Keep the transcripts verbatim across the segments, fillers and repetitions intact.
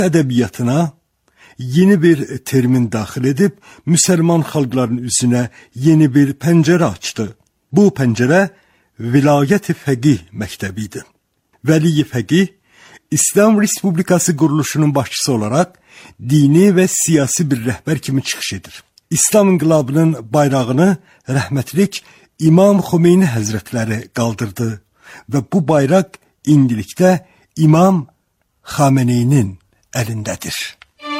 edebiyatına yeni bir termin dahil edip Müslüman halkların üzerine yeni bir pencere açtı. Bu pencere Vilayet-i Fəqih Məktəbiydi. Vəli Fəqih, İslam Respublikası quruluşunun başçısı olarak dini ve siyasi bir rehber kimi çıxış edir. İslam inqilabının bayrağını rəhmətlik İmam Xomeyni Həzrətləri qaldırdı ve bu bayraq indilikdə İmam Xameneyinin elindedir.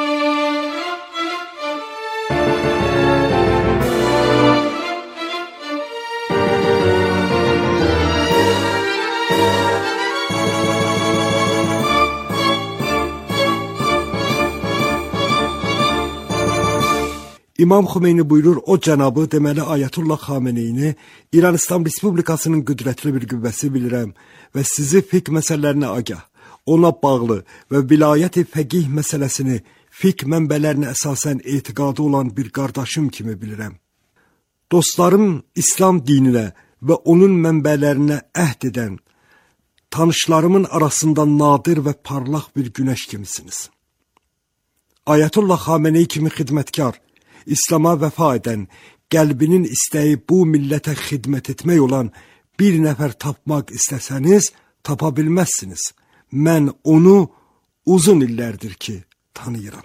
İmam Xomeyni buyurur, o cənabı, deməli Ayətullah Xameneyini İran İslam Respublikasının qüdrətli bir qüvvəsi bilirəm və sizi fiqh məsələlərinə agah, ona bağlı və vilayət-i fəqih məsələsini fiqh mənbələrinə əsasən etiqadı olan bir qardaşım kimi bilirəm. Dostlarım İslam dininə və onun mənbələrinə əhd edən tanışlarımın arasında nadir və parlaq bir günəş kimisiniz. Ayətullah Xameneyi kimi xidmətkar, İslam'a vəfa edən, qəlbinin istəyi bu millətə xidmət etmək olan bir nəfər tapmaq istəsəniz, tapa bilməzsiniz. Mən onu uzun illərdir ki, tanıyıram.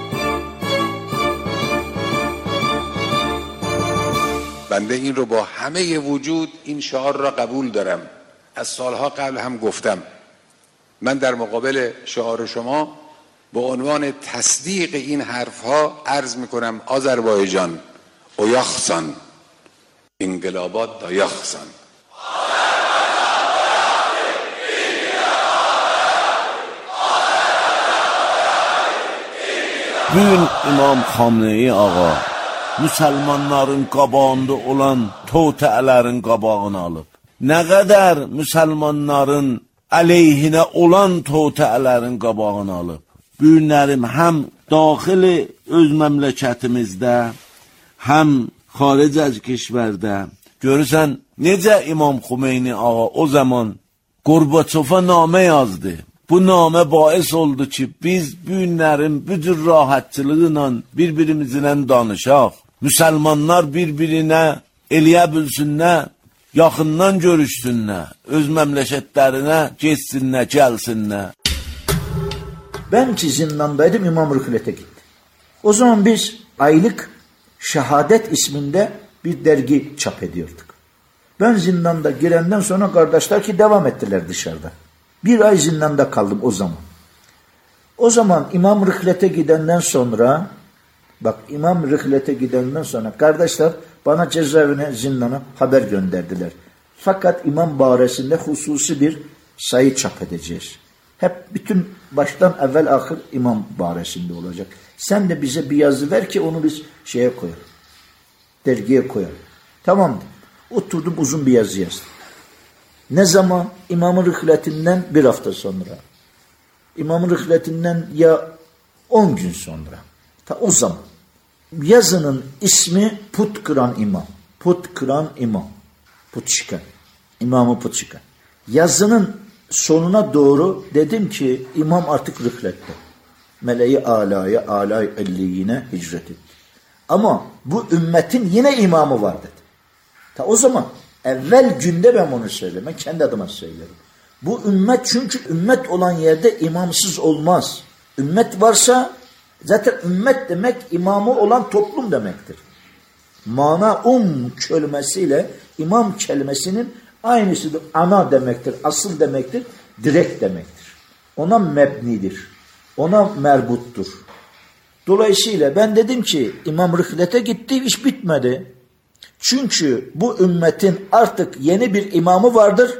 بنده این رو با همه وجود این شعار را قبول دارم. از سالها قبل هم گفتم. من در مقابل شعار شما با عنوان تصدیق این حرفها عرض میکنم آذربایجان اویاخسان انقلابات دایاخسان. Bugün İmam Xameneyi ağa Müslümanların qabağında olan totələrin qabağını alıb. Nə qədər Müslümanların əleyhinə olan totələrin qabağını alıb. Günlərim həm daxili öz məmləkətimizdə, həm xaric az keşvərdə. Görürsən, necə İmam Xomeyni ağa o zaman Gorbaçova namə yazdı. Bu namə bais oldu ki, biz günlərin bütün rahatçılığıyla bir-birimizlə danışaq. Müsəlmanlar bir-birinə eləyə bilsinlər, yaxından görüşsünlər, öz məmləkətlərinə geçsinlər, gəlsinlər. Ben ki zindandaydım, İmam Rıhlet'e gitti. O zaman biz aylık Şehadet isminde bir dergi çap ediyorduk. Ben zindanda girenden sonra kardeşler ki devam ettiler dışarıda. Bir ay zindanda kaldım o zaman. O zaman İmam Rıhlet'e gidenden sonra, bak İmam Rıhlet'e gidenden sonra kardeşler bana cezaevine, zindana haber gönderdiler. Fakat İmam baresinde hususi bir sayı çap edeceğiz. Hep bütün baştan evvel ahir İmam baresinde olacak. Sen de bize bir yazı ver ki onu biz şeye koyalım. Dergiye koyalım. Tamam. Oturdum uzun bir yazı yazdım. Ne zaman? İmam-ı Rıhlet'inden bir hafta sonra. İmam-ı Rıhlet'inden ya on gün sonra. Ta o zaman. Yazının ismi Put Kıran İmam. Put Kıran İmam. Put çıkan. İmam-ı Put çıkan. Yazının sonuna doğru dedim ki imam artık Rıhlet'te. Meleği alaya, alay elliyine hicret etti. Ama bu ümmetin yine imamı var dedi. Ta o zaman evvel günde ben bunu söyledim. Ben kendi adıma söylerim. Bu ümmet çünkü ümmet olan yerde imamsız olmaz. Ümmet varsa zaten ümmet demek imamı olan toplum demektir. Mana um kelimesiyle imam kelimesinin aynısıdır. Ana demektir, asıl demektir, direkt demektir. Ona mebnidir. Ona merbuttur. Dolayısıyla ben dedim ki İmam Rıhlet'e gitti, iş bitmedi. Çünkü bu ümmetin artık yeni bir imamı vardır.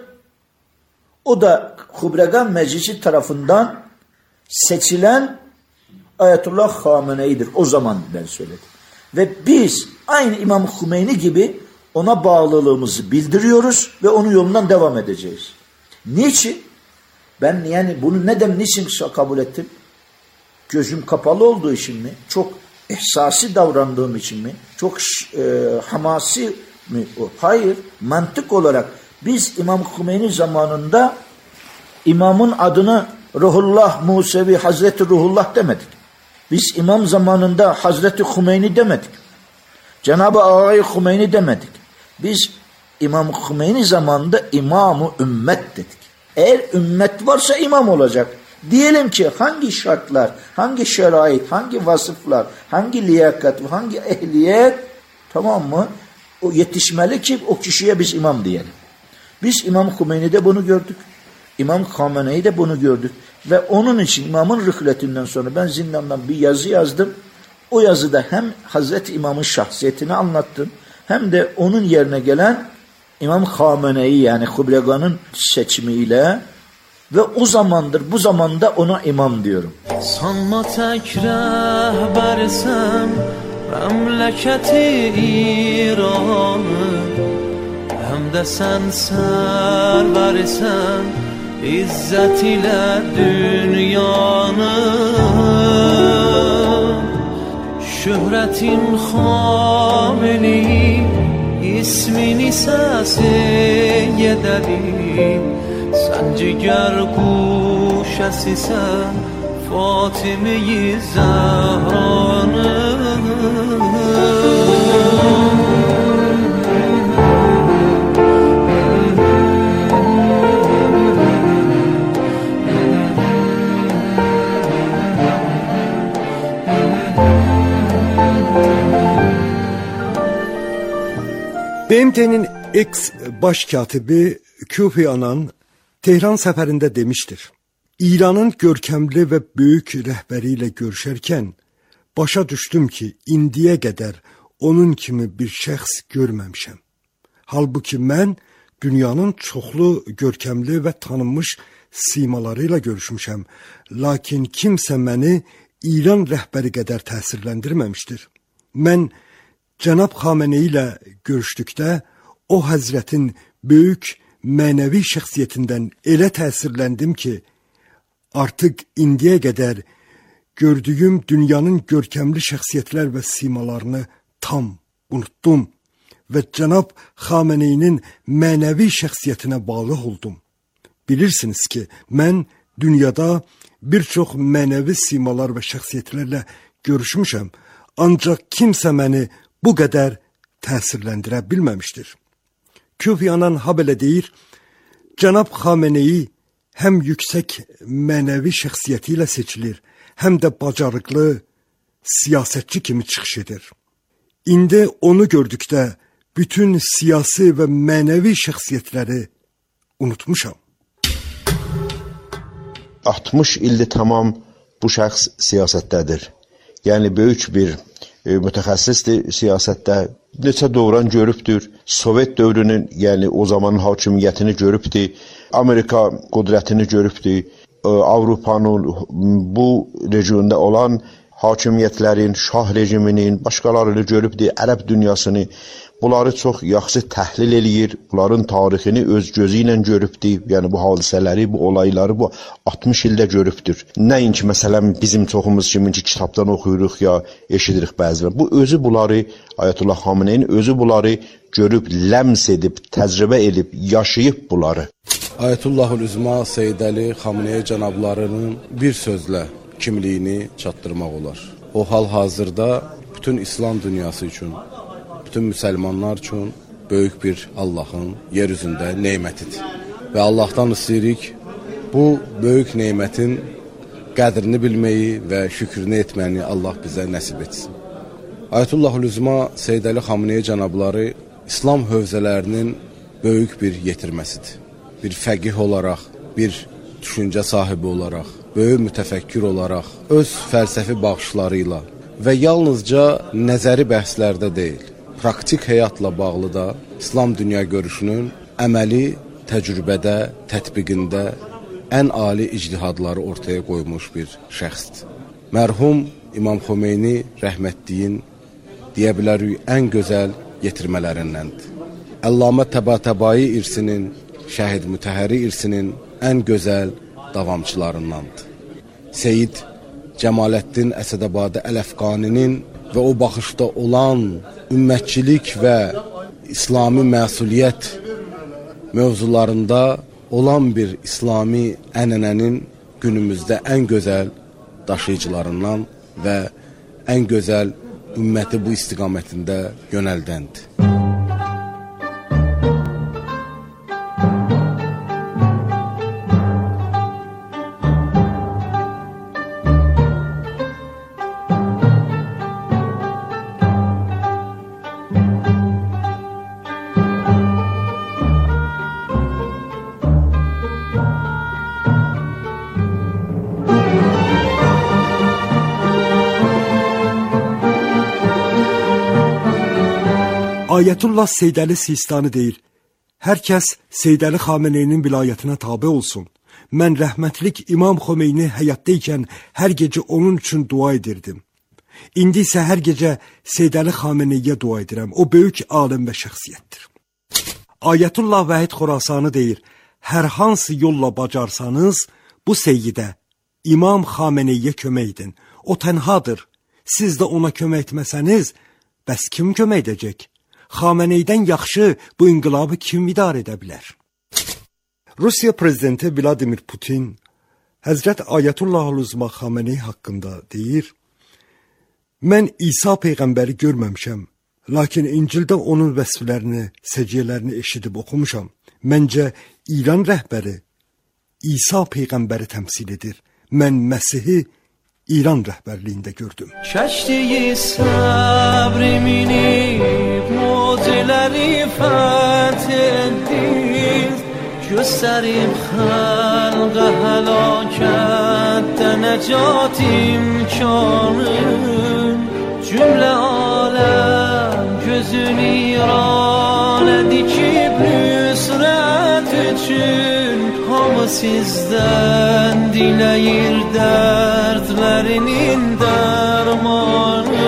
O da Hubregan Meclisi tarafından seçilen Ayetullah Xameneyi'dir. O zaman ben söyledim. Ve biz aynı İmam Xomeyni gibi ona bağlılığımızı bildiriyoruz ve onun yolundan devam edeceğiz. Niçin? Ben yani bunu neden, niçin kabul ettim? Gözüm kapalı olduğu için mi? Çok ihsasi davrandığım için mi? Çok e, hamasi mi? Hayır. Mantık olarak biz İmam Xomeyni zamanında imamın adını Ruhullah, Musevi, Hazreti Ruhullah demedik. Biz imam zamanında Hazreti Hümeyni demedik. Cenab-ı Ağay Hümeyni demedik. Biz İmam Hümeyni zamanında İmam-ı Ümmet dedik. Eğer ümmet varsa imam olacak. Diyelim ki hangi şartlar, hangi şerait, hangi vasıflar, hangi liyakat, hangi ehliyet, tamam mı? O yetişmeli ki o kişiye biz imam diyelim. Biz İmam Hümeyni'de bunu gördük. İmam Khamenei'de bunu gördük. Ve onun için imamın rühletinden sonra ben zindandan bir yazı yazdım. O yazıda hem Hazreti İmam'ın şahsiyetini anlattım, hem de onun yerine gelen İmam Khamenei yani Hubregan'ın seçimiyle ve o zamandır bu zamanda ona imam diyorum. Sanma tek rehbersen memleketi İran'ı, hem de sen serversen İzzet ile dünyanı. Şöhretin Khamenei, ismini sesi yedelim. Sen ciger kuşesisen Fatime-i Zehra'nı. B M T'nin ex baş katibi Küfi Anan Tehran səfərində demiştir. İranın görkəmli və böyük rəhbəri ilə görüşərkən başa düşdüm ki, indiyə qədər onun kimi bir şəxs görməmişəm. Halbuki mən dünyanın çoxlu görkəmli və tanınmış simaları ilə görüşmüşəm, lakin kimsə məni İran rəhbəri qədər təsirləndirməmişdir. Mən Cənab Xamenei ilə görüşdükdə o həzrətin böyük mənəvi şəxsiyyətindən elə təsirləndim ki, artıq indiyə qədər gördüyüm dünyanın görkəmli şəxsiyyətlər və simalarını tam unutdum və Cənab Xameneinin mənəvi şəxsiyyətinə bağlı oldum. Bilirsiniz ki, mən dünyada bir çox mənəvi simalar və şəxsiyyətlərlə görüşmüşəm, ancaq kimsə məni bu qədər təsirləndirə bilməmişdir. Küfi Anan ha belə deyir, Cənab Xamenei həm yüksək mənəvi şəxsiyyəti ilə seçilir, həm də bacarıqlı siyasətçi kimi çıxış edir. İndi onu gördükdə bütün siyasi və mənəvi şəxsiyyətləri unutmuşam. altmış ildir tamam bu şəxs siyasətdədir. Yəni böyük bir e, mütəxəssisdir siyasətdə. Neçə dövran görübdür. Sovet dövrünün, yəni o zamanın hakimiyyətini görübdür. Amerika qudrətini görübdür. E, Avropanın bu regionda olan hakimiyyətlərin, şah rejiminin, başqalarını görübdür. Ərəb dünyasını. Bunları çox yaxşı təhlil eləyir. Bunların tarixini öz gözü ilə görübdür. Yəni bu hadisələri, bu olayları bu altmış ildə görübdür. Nəinki məsələn bizim çoxumuz kimin ki kitabdan oxuyuruq ya eşidirik bəzən. Bu özü bunları Ayətullah Xameneinin özü bunları görüb, ləms edib, təcrübə edib, yaşayıb bunları. Ayətullahül-Üzma Seyyid Əli Xamenei cənablarının bir sözlə kimliyini çatdırmaq olar. O hal-hazırda bütün İslam dünyası üçün, bütün müsəlmanlar üçün böyük bir Allahın yer üzündə neymətidir. Və Allahdan istəyirik bu böyük neymətin qədrini bilməyi və şükrünü etməni Allah bizə nəsib etsin. Ayətullahül-Üzma Seyyid Əli Xamenei cənabları İslam hövzələrinin böyük bir yetirməsidir. Bir fəqih olaraq, bir düşüncə sahibi olaraq, böyük mütəfəkkir olaraq, öz fəlsəfi baxışları ilə və yalnızca nəzəri bəhslərdə deyil, praktik həyatla bağlı da İslam dünya görüşünün əməli, təcrübədə, tətbiqində ən ali ictihadları ortaya qoymuş bir şəxsdir. Mərhum İmam Xomeyni rəhmətliyin deyə bilərik ən gözəl yetirmələrindəndir. Əllamə Təbatəbai irsinin, Şəhid Mütəhəri irsinin ən gözəl davamçılarındandır. Seyyid Cəmaləddin Əsədəbadı Əl-Əfqaninin və o baxışda olan ümmətçilik və İslami məsuliyyət mövzularında olan bir İslami ənənənin günümüzdə ən gözəl daşıyıcılarından və ən gözəl ümməti bu istiqamətində yönəldəndir. Ayətullah Seyyid Əli Sistani deyir, hər kəs Seyyid Əli Xameneyinin vilayətinə tabe olsun. Mən rəhmətlik İmam Xomeyni həyatda ikən hər gecə onun üçün dua edirdim. İndi isə hər gecə Seyyid Əli Xameneyiyə dua edirəm. O böyük alim və şəxsiyyətdir. Ayətullah Vahid Xorasani deyir, hər hansı yolla bacarsanız, bu Seyyidə, İmam Xameneyiyə kömək edin. O tənhadır. Siz də ona kömək etməsəniz, bəs kim kömək edəcək? Xameneydən yaxşı bu inqilabı kim idarə edə bilər? Rusiya prezidenti Vladimir Putin Həzrət Ayətullah Uzma Xameney haqqında deyir, mən İsa Peyğəmbəri görməmişəm, lakin İncildə onun vəsflərini, səciyyələrini eşidib oxumuşam. Məncə İran rəhbəri İsa Peyğəmbəri təmsil edir. Mən Məsihi İran rəhbərliyində gördüm. Kəşdiyi səbri minib, mucizeleri fəth etdiniz, göstərib xəlqə həlakətdə nəcat imkanı, cümlə aləm gözünü İranə dikib nüsrət üçün, hamı sizdən diləyir dərdlərinin dərmanı.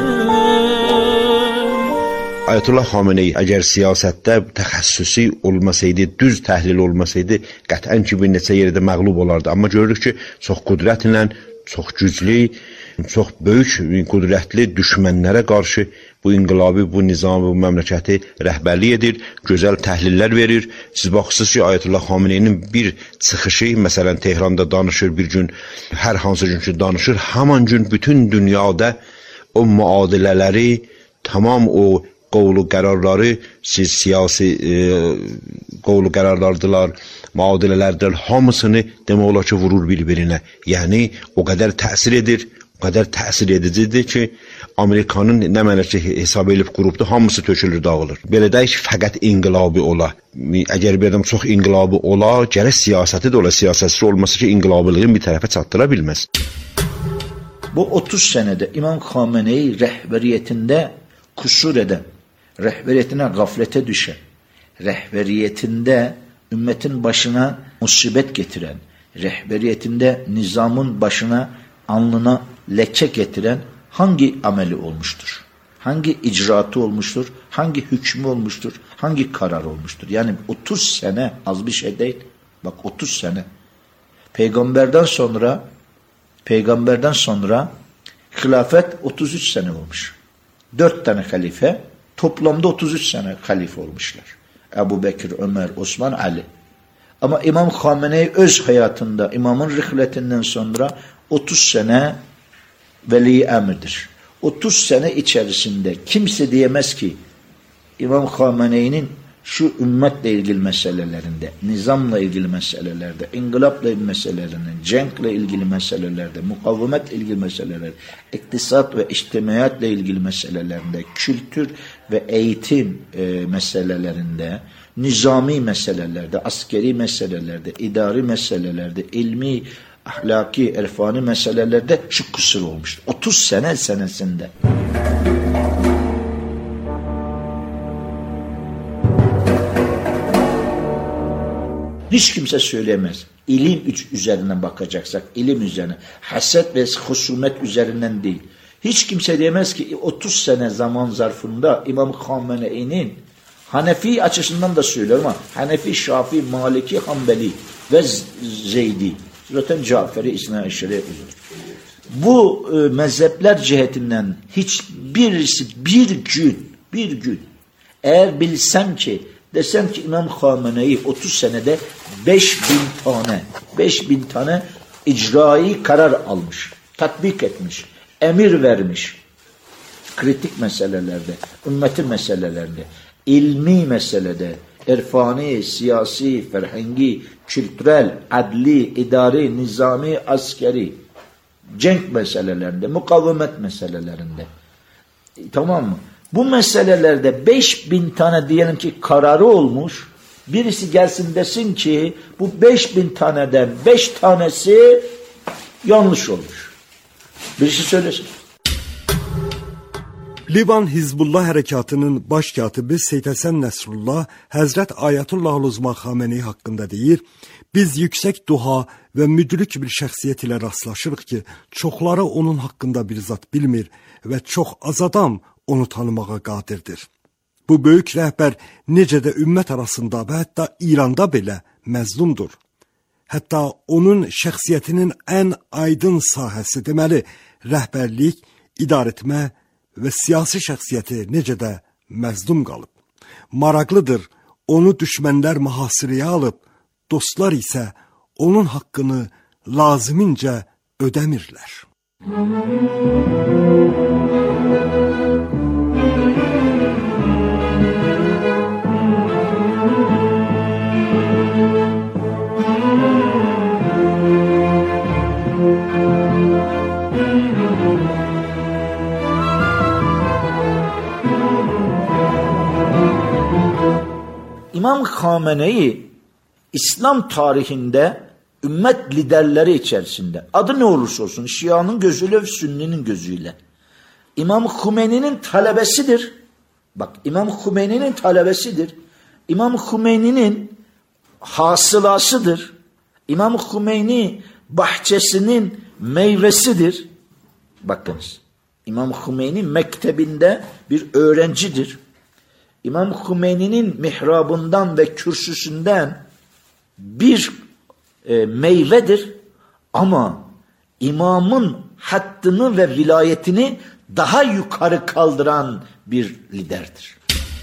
Ayətullah Xameney əgər siyasətdə təxəssüsü olmasaydı, düz təhlil olmasaydı, qətlən ki, bir neçə yerdə məğlub olardı. Amma görürük ki, çox qüdrətlə, çox güclü, çox böyük qüdrətli düşmənlərə qarşı bu inqilabi, bu nizamı, bu məmləkəti rəhbərlik edir, gözəl təhlillər verir. Siz baxırsınız ki, Ayətullah Xameneyinin bir çıxışı, məsələn, Tehranda danışır, bir gün, hər hansı gün ki danışır, haman gün bütün dünyada o müadilələri, tamam o qovlu qərarları, siz siyasi e, qovlu qərarlardılar, müadilələrdir, hamısını demək olar ki, vurur bir-birinə. Yəni, o qədər təsir edir, o qədər təsir edicidir ki, Amerikanın nə mənə ki, hesab edib qurubdur, hamısı tökülür, dağılır. Belə deyək ki, fəqət inqilabi ola. Əgər bir adam çox inqilabi ola, gərək siyasəti də ola, siyasətçi olması ki, inqilabilığın bir tərəfə çatdıra bilməz. Bu otuz sənədə İmam Xameneyi rəhbəriyyətində kusur edən, rəhbəriyyətinə qaflətə düşən, rəhbəriyyətində ümmətin başına musibət getirən, rəhbəriyyətində nizamın başına, alnına ləkə getirən hangi əməli olmuşdur? Hangi icraatı olmuştur? Hangi hükmü olmuştur? Hangi karar olmuştur? Yəni otuz sənə az bir şey deyil. Bak otuz sənə. Peygamberden sonra Peygamberden sonra xilafət otuz üç sənə olmuş. dörd tane halife, toplamda otuz üç sene halife olmuşlar. Ebu Bekir, Ömer, Osman, Ali. Ama İmam Xameney öz hayatında, imamın rihletinden sonra otuz sene veli emirdir. otuz sene içerisinde kimse diyemez ki İmam Xameney'nin şu ümmetle ilgili meselelerinde, nizamla ilgili meselelerde, inkılapla ilgili meselelerinde, cenkle ilgili meselelerde, mukavemetle ilgili meselelerde, iktisat ve içtimaiyatle ilgili meselelerinde, kültür ve eğitim e, meselelerinde, nizami meselelerde, askeri meselelerde, idari meselelerde, ilmi, ahlaki, erfani meselelerde şu kusur olmuştur. otuz sene senesinde. Hiç kimse söyleyemez. İlim üzerinden bakacaksak, ilim üzerine, haset ve husumet üzerinden değil. Hiç kimse diyemez ki otuz sene zaman zarfında İmam Xamenei'nin Hanefi açısından da söylüyorum ama Hanefi, Şafii, Maliki, Hanbeli ve Zeydi, zaten Caferi, İsna Eşşeri üzere. Bu e, mezhepler cihetinden hiçbirisi bir gün, bir gün eğer bilsem ki desem ki İmam Xamenei otuz senede beş bin tane, beş bin tane icrai karar almış, tatbik etmiş, emir vermiş. Kritik meselelerde, ümmeti meselelerinde, ilmi meselede, irfani, siyasi, ferhengi, kültürel, adli, idari, nizami, askeri, cenk meselelerinde, mukavemet meselelerinde. E, tamam mı? Bu meselelerde beş bin tane diyelim ki kararı olmuş. Birisi gelsin desin ki bu beş bin taneden beş tanesi yanlış olmuş. Birisi söylesin. Livan Hizbullah Hərəkatının baş katibi Seyyid Həsən Nəsrullah Həzrət Ayətullah Uzma Xameneyi haqqında deyir, biz yüksək duha və müdrik bir şəxsiyyət ilə rastlaşırıq ki, çoxları onun haqqında bir zat bilmir və çox az adam onu tanımağa qadirdir. Bu böyük rəhbər necə də ümmət arasında və hətta İranda belə məzlumdur. Hətta onun şəxsiyyətinin ən aydın sahəsi deməli, rəhbərlik, idarəetmə və siyasi şəxsiyyəti necə də məzlum qalıb. Maraqlıdır, onu düşmənlər mühasirəyə alıb, dostlar isə onun haqqını lazimincə ödəmirlər. İmam Xameneyi İslam tarihinde ümmet liderleri içerisinde adı ne olursa olsun Şia'nın gözüyle ve Sünni'nin gözüyle İmam Hümeyni'nin talebesidir. Bak İmam Hümeyni'nin talebesidir. İmam Hümeyni'nin hasılasıdır. İmam Hümeyni bahçesinin meyvesidir. Bakınız İmam Hümeyni mektebinde bir öğrencidir. İmam Hümeyni'nin mihrabından ve kürsüsünden bir e, meyvedir ama imamın haddını ve vilayetini daha yukarı kaldıran bir liderdir.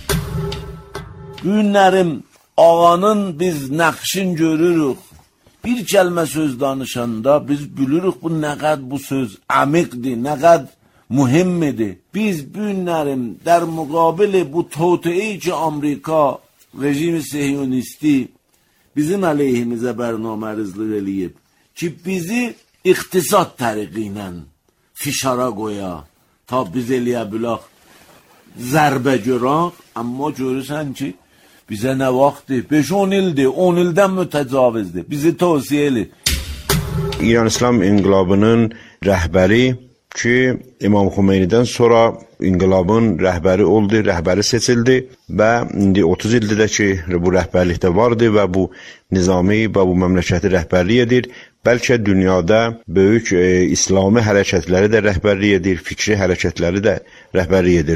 Günlərim ağanın biz nəqşin görürük. Bir kəlmə söz danışanda biz bilirik bu nə qədər bu söz əmiqdir, nə qədər mühimmidir. Biz günlərim der müqabili bu toteyi ki Amerika rejimi Sihiyonisti bizim əleyhimizə bərnamərizlik eləyib ki bizi iqtisad təriqi ilə fişara qoya ta biz eləyə bilək zərbə görək, amma görürsən ki bizə nə vaxtdır? beş on ildir, on ildən mütəcavizdir. Bizi tövsiyə edir. İran İslam İnqilabının rəhbəri ki İmam Xümeynidən sonra inqilabın rəhbəri oldu, rəhbəri seçildi və indi otuz ildir də ki bu rəhbərlikdə vardı və bu nizami və bu məmləkəti rəhbərlik edir. Bəlkə dünyada böyük e, İslami hərəkətləri də rəhbərlik edir, fikri hərəkətləri də rəhbərlik edir.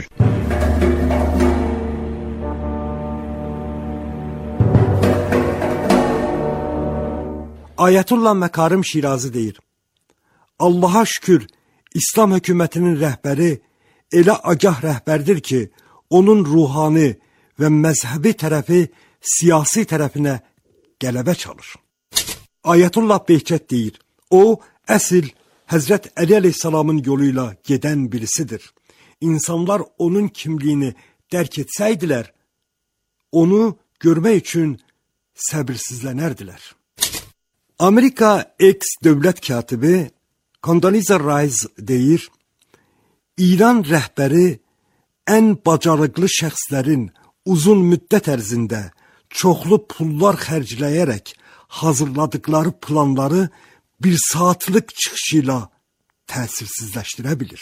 Ayətullah Məkarim Şirazi deyir, Allaha şükür, İslam hökumətinin rəhbəri elə agah rəhbərdir ki, onun ruhani və məzhəbi tərəfi siyasi tərəfinə qələbə çalır. Ayətullah Behçət deyir, o, əsl Həzrət Əli əleyhissalamın yoluyla gedən birisidir. İnsanlar onun kimliyini dərk etsəydilər, onu görmək üçün səbirsizlənərdilər. Amerika eks-dövlət katibi Condoleezza Rice deyir, İran rəhbəri ən bacarıqlı şəxslərin uzun müddət ərzində çoxlu pullar xərcləyərək hazırladıkları planları bir saatlıq çıxışı ilə təsirsizləşdirə bilir.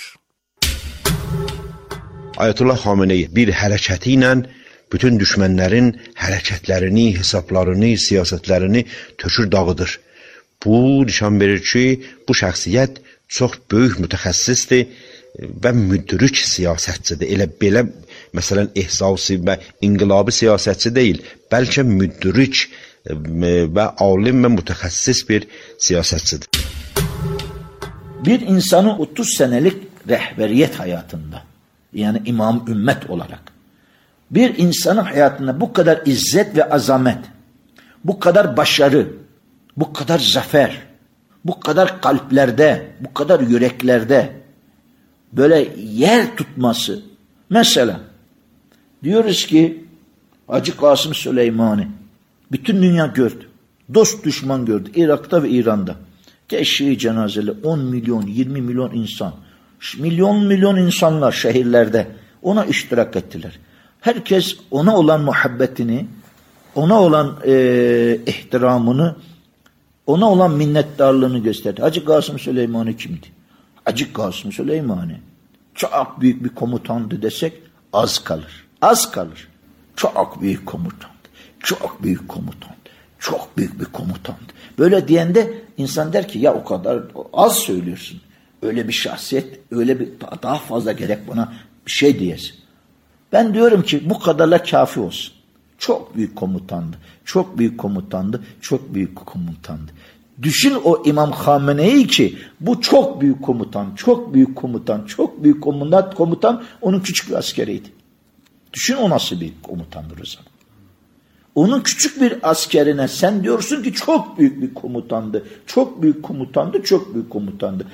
Ayətullah Xameneyi bir hərəkəti ilə bütün düşmənlərin hərəkətlərini, hesablarını, siyasətlərini tökür dağıdır. Bu nişan verir ki, bu şəxsiyyət çox böyük mütəxəssisdir və müdrik siyasətçidir. Elə belə, məsələn, ehsasi və inqilabi siyasətçi deyil, bəlkə müdrik və alim və mütəxəssis bir siyasətçidir. Bir insanın otuz senelik rehberiyet hayatında, yani imam ümmet olarak, bir insanın hayatında bu kadar izzet ve azamet, bu kadar başarı, bu kadar zafer, bu kadar kalplerde, bu kadar yüreklerde böyle yer tutması. Mesela diyoruz ki Hacı Kasım Süleymani bütün dünya gördü. Dost düşman gördü. Irak'ta ve İran'da. Teşhi cenazeli on milyon, yirmi milyon insan. Milyon milyon insanlar şehirlerde ona iştirak ettiler. Herkes ona olan muhabbetini, ona olan e, ihtiramını, ona olan minnettarlığını gösterdi. Hacı Kasım Süleymani kimdi? Hacı Kasım Süleymani çok büyük bir komutandı desek az kalır. Az kalır. Çok büyük komutandı. Çok büyük komutandı. Çok büyük bir komutandı. Böyle diyende insan der ki ya o kadar az söylüyorsun. Öyle bir şahsiyet, öyle bir daha fazla gerek bana bir şey diyesin. Ben diyorum ki bu kadarla kafi olsun. Çok büyük komutandı. Çok büyük komutandı. Çok büyük komutandı. Düşün o İmam Hamene'yi ki bu çok büyük komutan, çok büyük komutan, çok büyük komutan, komutan onun küçük bir askeriydi. Düşün o nasıl bir komutandır o zaman. Onun küçük bir askerine sen diyorsun ki çok büyük bir komutandı. Çok büyük komutandı, çok büyük komutandı.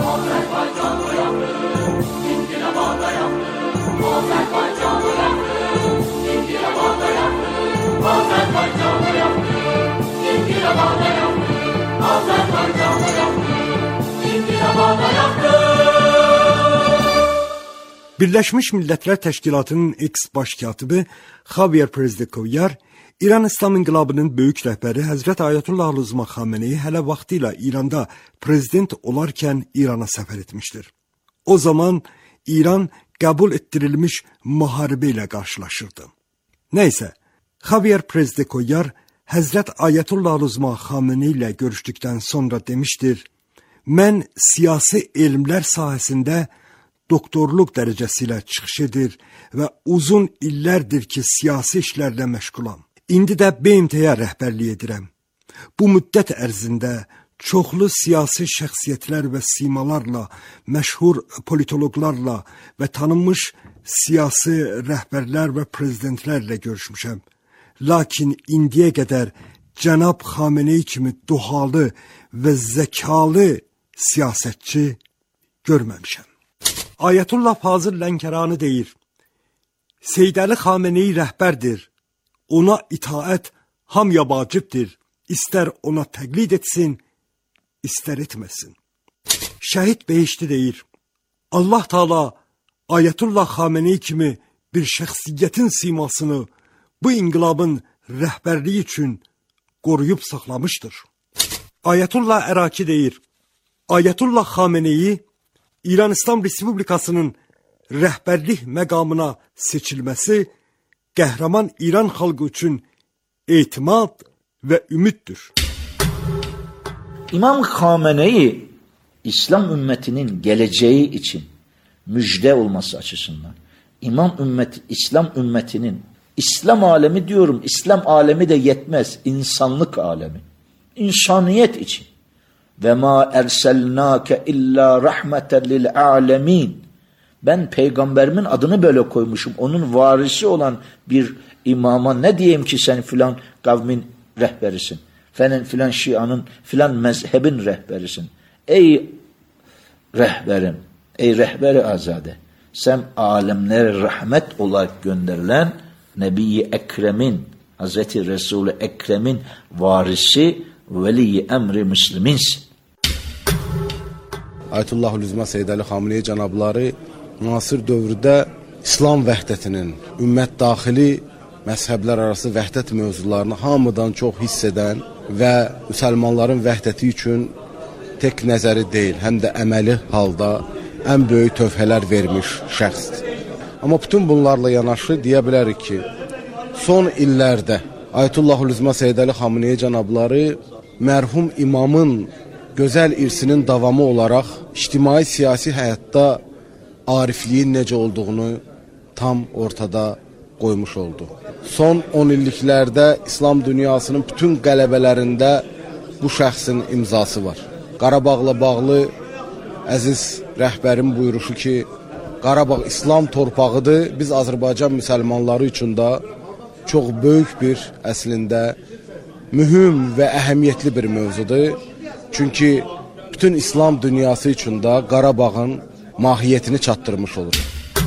Birləşmiş Millətlər Təşkilatının eks-baş katibi Xavier Prezdekovyar İran İslam İnqilabının böyük rəhbəri Həzrət Ayətullah Əl-Uzma Xameneyi hələ vaxtilə İranda prezident olarkən İrana səfər etmişdir. O zaman İran qəbul etdirilmiş müharibə ilə qarşılaşırdı. Nəysə, Xavier Prezdekovyar Həzrət Ayətullah Əl-Uzma Xameneyi ilə görüşdükdən sonra demişdir: "Mən siyasi elmlər sahəsində doktorluq dərəcəsi ilə çıxış edir və uzun illərdir ki, siyasi işlərlə məşğulam. İndi də B M T-yə rəhbərlik edirəm. Bu müddət ərzində çoxlu siyasi şəxsiyyətlər və simalarla, məşhur politoloqlarla və tanınmış siyasi rəhbərlər və prezidentlərlə görüşmüşəm. Lakin indiyə qədər Cənab Xameneyi kimi duhalı və zəkalı siyasətçi görməmişəm." Ayətullah Fazıl Lənkərani deyir: "Seyyid Əli Xameneyi rəhbərdir. Ona itaət hamıya vacibdir. İstər ona təqlid etsin, istər etməsin." Şəhid Behişti deyir: "Allah Taala Ayətullah Xameneyi kimi bir şəxsiyyətin simasını bu inqilabın rəhbərliyi üçün qoruyub saxlamışdır." Ayətullah Əraki deyir: "Ayətullah Xameneyi İran İslam Respublikasının rəhbərlik məqamına seçilməsi qəhrəman İran xalqı üçün etimad və ümiddir." İmam Xameneyi İslam ümmetinin geleceği için müjde olması açısından, İmam ümmeti, İslam ümmetinin, İslam alemi diyorum, İslam alemi de yetmez, insanlık alemi, insaniyet için. Ve ma erselnake illa rahmeten lil alemin. Ben peygamberimin adını böyle koymuşum. Onun varisi olan bir imama ne diyeyim ki sen filan kavmin rehberisin. Filan filan şianın filan mezhebin rehberisin. Ey rehberim, ey rehberi azade. Sen alemlere rahmet olarak gönderilen Nebi-i Ekrem'in, Hazreti Resul-i Ekrem'in varisi, veli emri müsliminsin. Ayətullah Əl-Uzma Seyyid Əli Xameneyi cənabları müasir dövrdə İslam vəhdətinin, ümmət daxili məzhəblər arası vəhdət mövzularını hamıdan çox hiss edən və müsəlmanların vəhdəti üçün tek nəzəri deyil, həm də əməli halda ən böyük tövhələr vermiş şəxsdir. Amma bütün bunlarla yanaşı deyə bilərik ki, son illərdə Ayətullah Əl-Uzma Seyyid Əli Xameneyi cənabları mərhum imamın gözəl irsinin davamı olaraq ictimai siyasi həyatda arifliyin necə olduğunu tam ortada qoymuş oldu. Son on illiklərdə İslam dünyasının bütün qələbələrində bu şəxsin imzası var. Qarabağla bağlı əziz rəhbərin buyuruşu ki, Qarabağ İslam torpağıdır, biz Azərbaycan müsəlmanları üçün də çox böyük bir əslində mühüm və əhəmiyyətli bir mövzudur. Çünki bütün İslam dünyası üçün də Qarabağın mahiyyətini çatdırmış olur.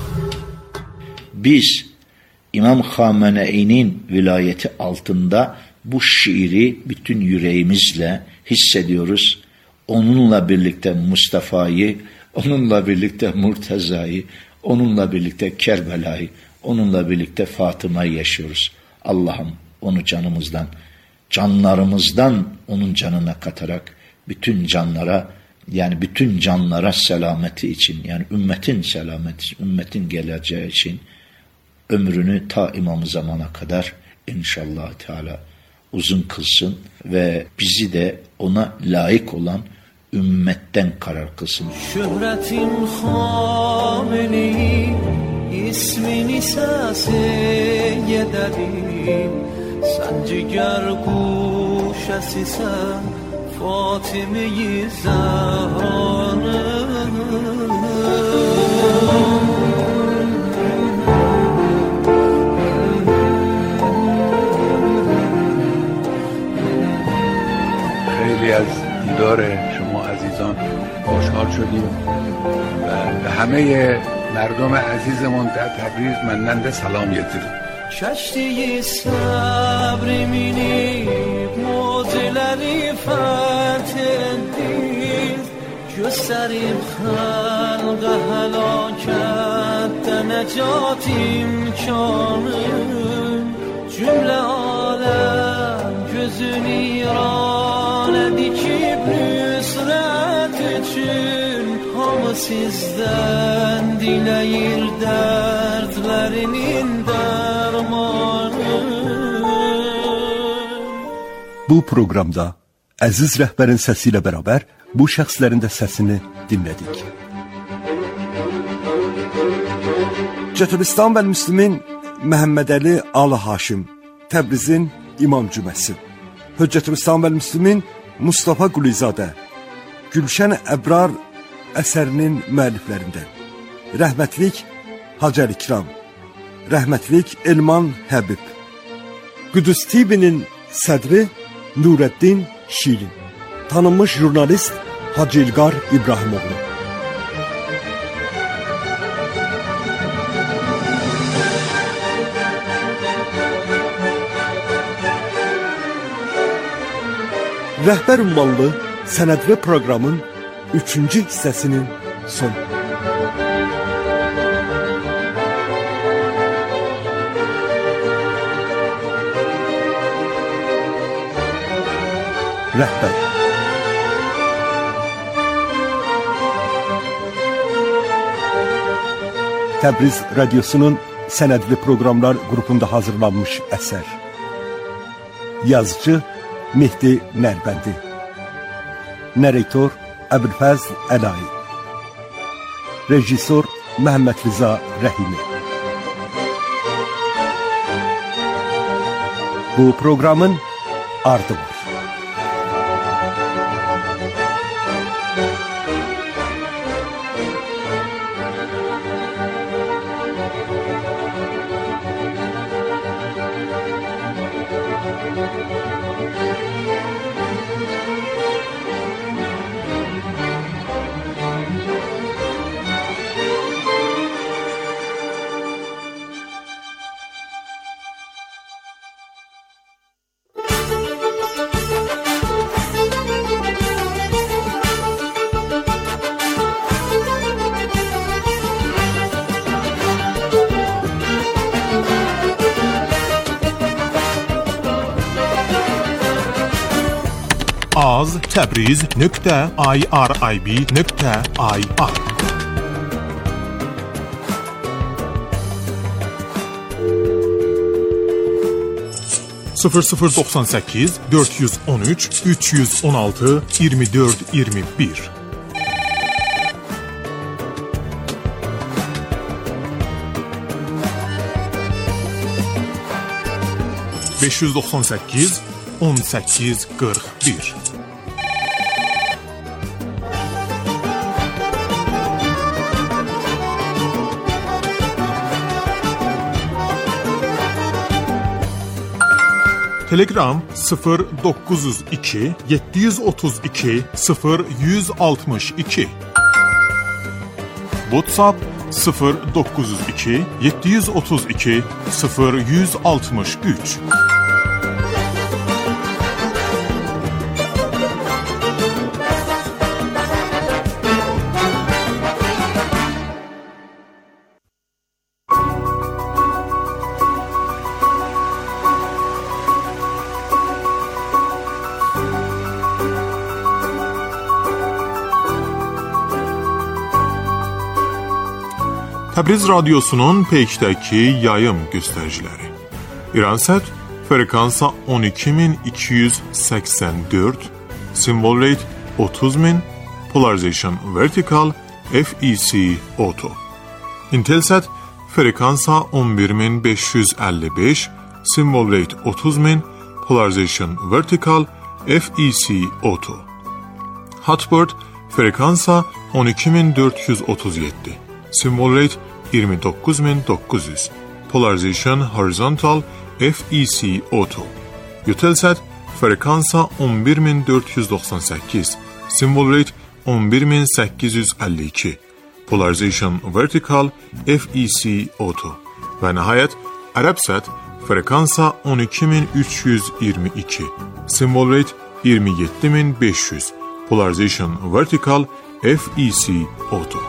Biz İmam Xamenei'nin vilayeti altında bu şiiri bütün yüreğimizle hissediyoruz. Onunla birlikte Mustafa'yı, onunla birlikte Murteza'yı, onunla birlikte Kerbela'yı, onunla birlikte Fatıma'yı yaşıyoruz. Allah'ım onu canımızdan, canlarımızdan onun canına katarak bütün canlara, yani bütün canlara selameti için, yani ümmetin selameti için, ümmetin geleceği için ömrünü ta İmam-ı Zaman'a kadar inşallah Teala uzun kılsın ve bizi de ona layık olan ümmetten karar kılsın. Şöhretim Xamene'yi ismini səsiye dedim. Sen ciger kuşəsisən Fatime-i Zahranın. خیلی از دیدار شما عزیزان خوشحال شدیم و به همه مردم عزیزمون در تبریز مانند سلام گرفتیم. Kəşdiyi səbrimini mucizeleri fəth etdiniz. Göstərib xalqa həlakətdə nəcat imkanı. Cümlə aləm gözünü iranə dikib nüsrət üçün. Hamı sizdən diləyir dərdlərinin dərmanı. Bu proqramda əziz rəhbərin səsi ilə bərabər bu şəxslərin də səsini dinlədik. Cətulistan və Müslümin Məhəmməd Əli Alı Haşim, Təbrizin İmam Cüməsi. Höccətülislam və Müslümin Mustafa Qulizadə, Gülşən Əbrar əsərinin müəlliflərindən. Rəhmətlik Hacı Əlikram, rəhmətlik Elman Həbib. Qüdüs T V-nin sədri Nurəddin Şirin, tanınmış jurnalist Hacı İlqar İbrahimoğlu. Rəhbər ünvanlı sənədli proqramın üçüncü hissəsinin sonu. Rəhbər Təbriz Radyosu'nun sənədli proqramlar qrupunda hazırlanmış əsər. Yazıcı Mehdi Nərbəndi, Narrator Əbülfəzl Əlayi, Rejissor Məhəmməd Rıza Rəhimi. Bu proqramın ardı var. az təbriz nöqtə irib nöqtə ir sıfır sıfır doxsan səkkiz dörd yüz on üç üç yüz on altı iyirmi dörd iyirmi bir beş yüz doxsan səkkiz on səkkiz qırx bir Telegram sıfır dokuz yüz iki yeddi yüz otuz iki sıfır yüz altmış iki. WhatsApp sıfır dokuz yüz iki yeddi yüz otuz iki sıfır yüz altmış üç. Təbriz Radyosu'nun Peyk'təki yayım göstəriciləri. İransat frekansa on iki min iki yüz səksən dörd, symbol rate otuz min, polarization vertical, F E C auto. Intelsat frekansa on bir min beş yüz əlli beş, symbol rate otuz min, polarization vertical, F E C auto. Hotbird frekansa on iki min dörd yüz otuz yeddi, symbol rate iyirmi dokuz min dokuz yüz, polarization horizontal, F E C auto. Eutelsat frekansa on bir min dörd yüz doxsan səkkiz, symbol rate on bir min səkkiz yüz əlli iki, polarization vertical, F E C auto. Və nəhayət Arabsat frekansa on iki min üç yüz iyirmi iki, symbol rate iyirmi yeddi min beş yüz, polarization vertical, F E C auto.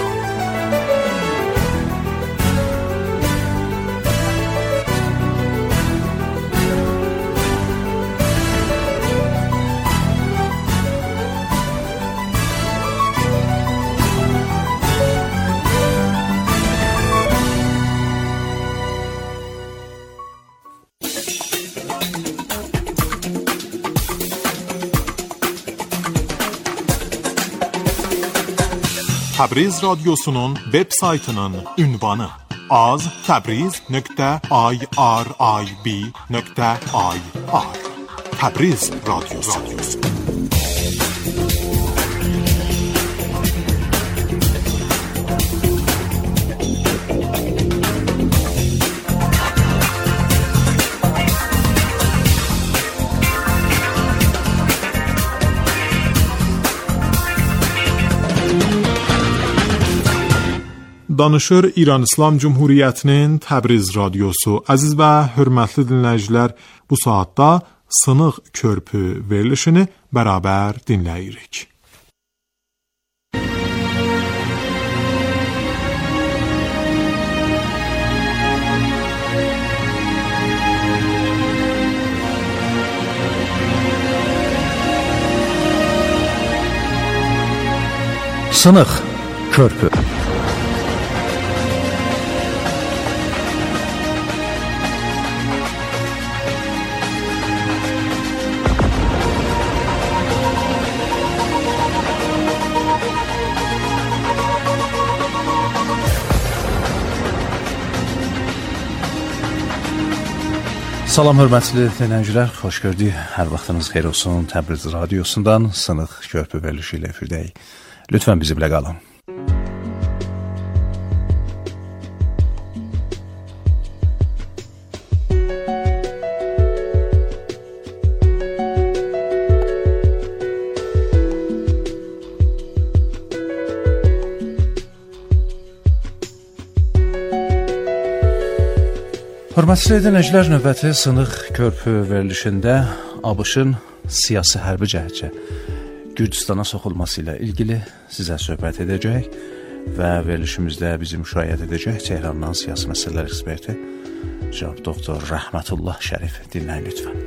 Təbriz Radyosu'nun web saytının ünvanı az tabriz nöqtə irib nöqtə ir. Təbriz Radyosu. Danışır İran İslam Cumhuriyyətinin Təbriz Radyosu. Əziz və hörmətli dinləyicilər, bu saatda Sınıq Körpü verilişini bərabər dinləyirik. Sınıq Körpü. Salam hörmətli dinləyicilər, xoş gördük. Hər vaxtınız xeyir olsun. Təbriz Radyosundan Sınıq Körpü verilişi ilə efirdəyik. Lütfən bizimlə qalın. Hörmətli dinləyicilər, növbəti Sınıq Körpü verilişində ABŞ-ın siyasi hərbi cəhətcə Gürcüstana soxulması ilə ilgili sizə söhbət edəcək və verilişimizdə bizim müşahidə edəcək Tehrandan siyasi məsələlər eksperti cənab doktor Rəhmətullah Şərif. Dinləyin lütfən.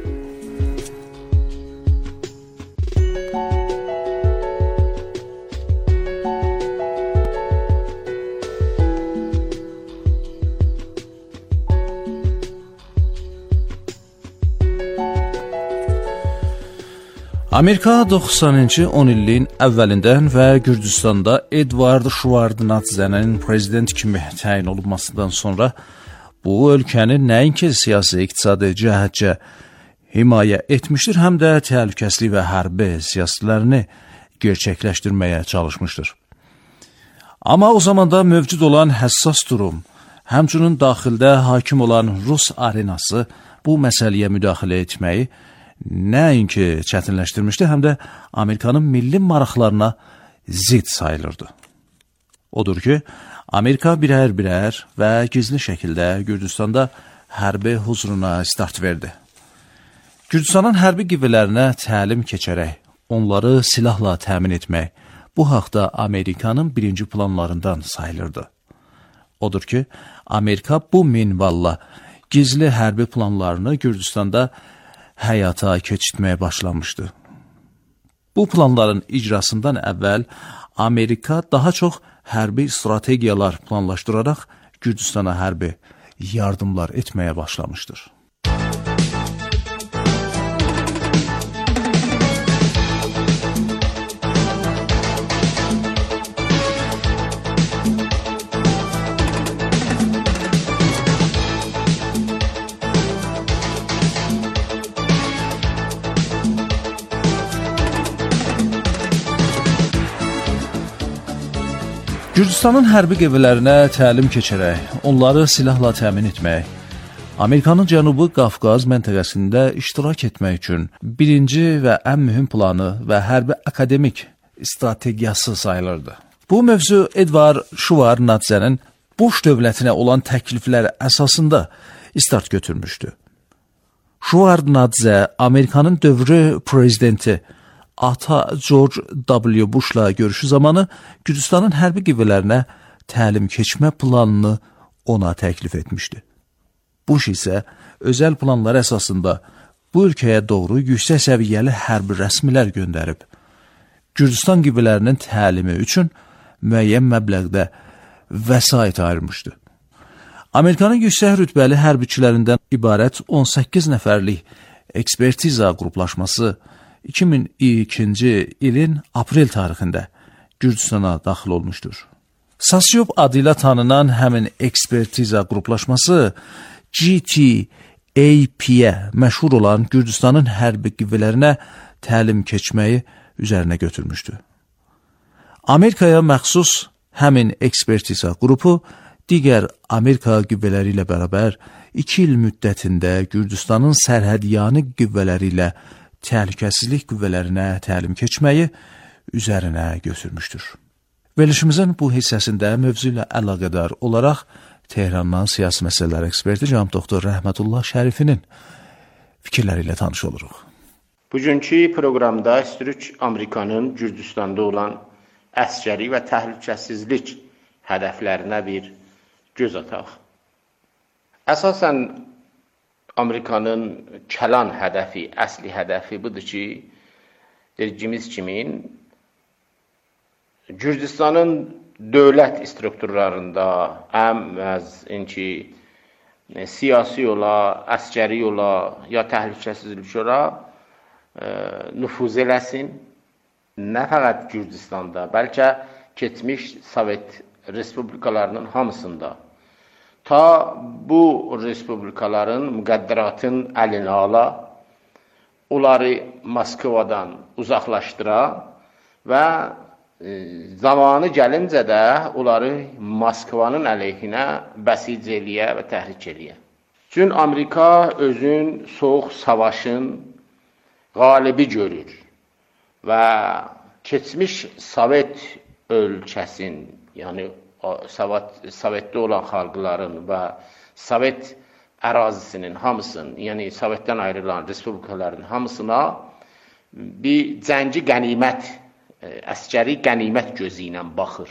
Amerika doxsanıncı on illiyin əvvəlindən və Gürcüstanda Edvard Şevardnadzenin prezident kimi təyin olunmasından sonra bu ölkəni nəinki siyasi iqtisadi cəhətcə himayə etmişdir, həm də təhlükəsizlik və hərbi siyasətlərini gerçəkləşdirməyə çalışmışdır. Amma o zamanda mövcud olan həssas durum, həmçinin daxildə hakim olan Rus arenası bu məsələyə müdaxilə etməyi nəinki çətinləşdirmişdi, həm də Amerikanın milli maraqlarına zid sayılırdı. Odur ki, Amerika birər-birər və gizli şəkildə Gürcüstanda hərbi huzuruna start verdi. Gürcüstanın hərbi qüvvələrinə təlim keçərək, onları silahla təmin etmək, bu haqda Amerikanın birinci planlarından sayılırdı. Odur ki, Amerika bu minvalla gizli hərbi planlarını Gürcüstanda həyata keçirtməyə başlamışdı. Bu planların icrasından əvvəl Amerika daha çox hərbi strategiyalar planlaşdıraraq Gürcüstana hərbi yardımlar etməyə başlamışdır. Gürcüstanın hərbi qüvvələrinə təlim keçərək, onları silahla təmin etmək, Amerikanın Cənubi Qafqaz məntəqəsində iştirak etmək üçün birinci və ən mühüm planı və hərbi akademik strategiyası sayılırdı. Bu mövzu Edvard Şuvarnadzənin Bush dövlətinə olan təklifləri əsasında start götürmüşdü. Şuvarnadzə Amerikanın dövrü prezidenti ata George W. Bush'la görüşü zamanı Gürcüstanın hərbi qüvvələrinə təlim keçmə planını ona təklif etmişdi. Bush isə özəl planlar əsasında bu ölkəyə doğru yüksək səviyyəli hərbi rəsmilər göndərib, Gürcüstan qüvvələrinin təlimi üçün müəyyən məbləğdə vəsait ayırmışdı. Amerikanın yüksək rütbəli hərbiçilərindən ibarət on səkkiz nəfərlik ekspertiza qruplaşması iki min ikinci ilin aprel tarixində Gürcüstana daxil olmuşdur. Sasyop adıyla tanınan həmin ekspertiza qruplaşması G T A P-yə məşhur olan Gürcüstanın hərbi qüvvələrinə təlim keçməyi üzərinə götürmüşdü. Amerikaya məxsus həmin ekspertiza qrupu digər Amerika qüvvələri ilə bərabər iki il müddətində Gürcüstanın sərhədyanı qüvvələri ilə təhlükəsizlik qüvvələrinə təlim keçməyi üzərinə götürmüşdür. Verilişimizin bu hissəsində mövzu ilə əlaqədar olaraq Tehrandan siyasi məsələlər eksperti cənab doktor Rəhmətullah Şərifinin fikirləri ilə tanış oluruq. Bugünkü proqramda istəyirik Amerikanın Gürcüstanda olan əskəri və təhlükəsizlik hədəflərinə bir göz ataq. Əsasən Amerikanın kəlan hədəfi, əsli hədəfi budur ki, dediyimiz kimi Gürcüstanın dövlət strukturlarında həm ki, siyasi ola, əskəri ola, ya təhlükəsizlik ola nüfuz eləsin. Nə fəqət Gürcüstanda, bəlkə keçmiş Sovet respublikalarının hamısında. Ta bu respublikaların müqəddəratın əlinə ala, onları Moskvadan uzaqlaşdıra və zamanı gəlincə də onları Moskvanın əleyhinə bəsic eləyə və təhrik eləyə. Çünki Amerika özün soğuk savaşın qalibi görür və keçmiş Sovet ölkəsin, yəni Sovetdə olan xalqların və Sovet ərazisinin hamısının, yəni Sovetdən ayrılan respublikaların hamısına bir cəngi qənimət, əskəri qənimət gözü ilə baxır.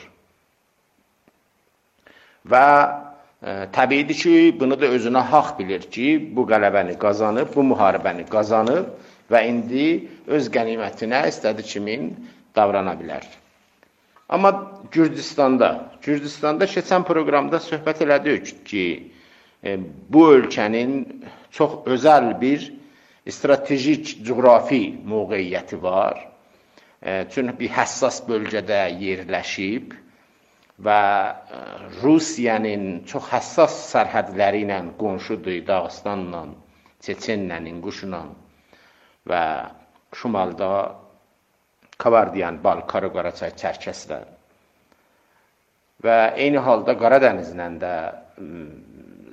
Və e, təbiidir ki, bunu da özünə haqq bilir ki, bu qələbəni qazanıb, bu müharibəni qazanıb və indi öz qənimətinə istədi kimin davrana bilər. Amma Gürcüstanda, Gürcüstanda keçən proqramda söhbət elədik ki, e, bu ölkənin çox özəl bir stratejik coğrafi mövqeyiyyəti var. E, çünki bir həssas bölgədə yerləşib və e, Rusiyanın çox həssas sərhədləri ilə qonşudur, Dağıstanla, Çeçenlə, İnguşla və şimalda Kavardiyan, Bal, Qaraqaraçay, Çərkəslər və eyni halda Qaradənizlə də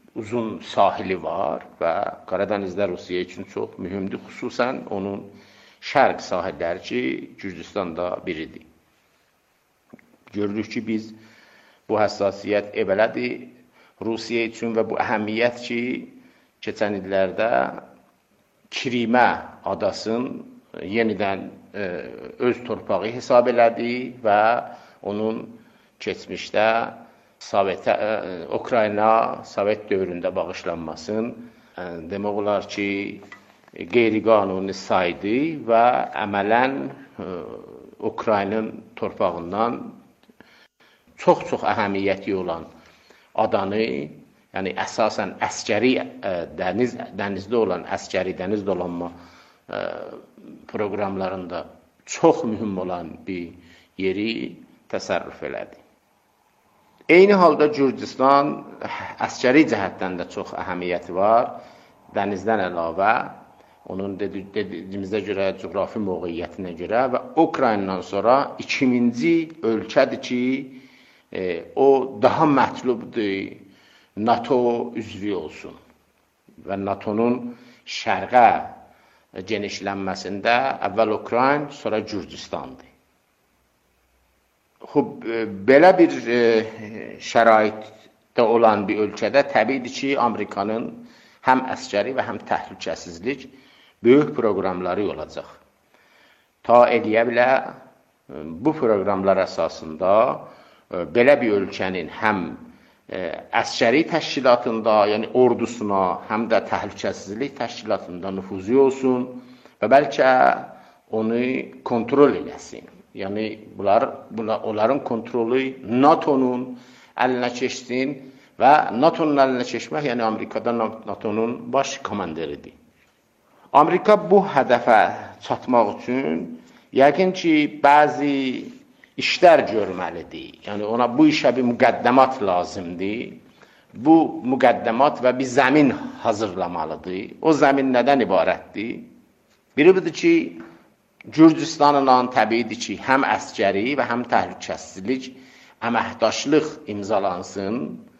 uzun sahili var və Qaradənizdə Rusiya üçün çox mühümdür. Xüsusən onun şərq sahilləri ki, Gürcüstanda biridir. Görürük ki, biz bu həssasiyyət evələdir Rusiya üçün və bu əhəmiyyət ki, keçən illərdə Kirimə adasını yenidən e, öz torpağı hesab elədi və onun keçmişdə Sovetə, Ukrayna Sovet dövründə bağışlanmasın demək olar ki, qeyri-qanuni saydı və əmələn Ukraynanın torpağından çox-çox əhəmiyyəti olan adanı, yəni əsasən əskəri dəniz dənizdə olan əskəri dəniz dolanma proqramlarında çox mühüm olan bir yeri təsərrüf elədi. Eyni halda Gürcüstan əskəri cəhətdən də çox əhəmiyyəti var. Dənizdən əlavə, onun dediyimizdə görə, coğrafi mövqeyiyyətinə görə və Ukraynadan sonra ikinci ölkədir ki, e, o daha mətlubdur NATO üzvü olsun. Və NATO'nun şərqə genişlənməsində əvvəl Ukrayna, sonra Gürcüstandır. Xub, belə bir e, şəraitdə olan bir ölkədə təbiidir ki, Amerikanın həm əskəri və həm təhlükəsizlik böyük proqramları olacaq. Ta eləyə bilə bu proqramlar əsasında e, belə bir ölkənin həm e, əskəri təşkilatında, yəni ordusuna, həm də təhlükəsizlik təşkilatında nüfuzu olsun və bəlkə onu kontrol eləsin. Yəni bunlar, bunlar onların kontrolü NATO'nun əlinə keçsin və NATO'nun əlinə keçmək, yəni Amerikada NATO'nun baş komandiridir. Amerika bu hədəfə çatmaq üçün yəqin ki, bəzi işlər görməlidir. Yəni ona bu işə bir müqəddəmat lazımdır. Bu müqəddəmat və bir zəmin hazırlamalıdır. O zəmin nədən ibarətdir? Biri budur ki, Gürcüstanla təbiidir ki, həm əskəri və həm təhlükəsizlik əməkdaşlıq imzalansın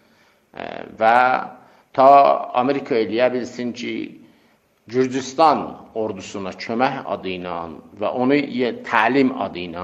və ta Amerika eləyə bilsin ki, Gürcüstan ordusuna kömək adı ilə və onu təlim adı ilə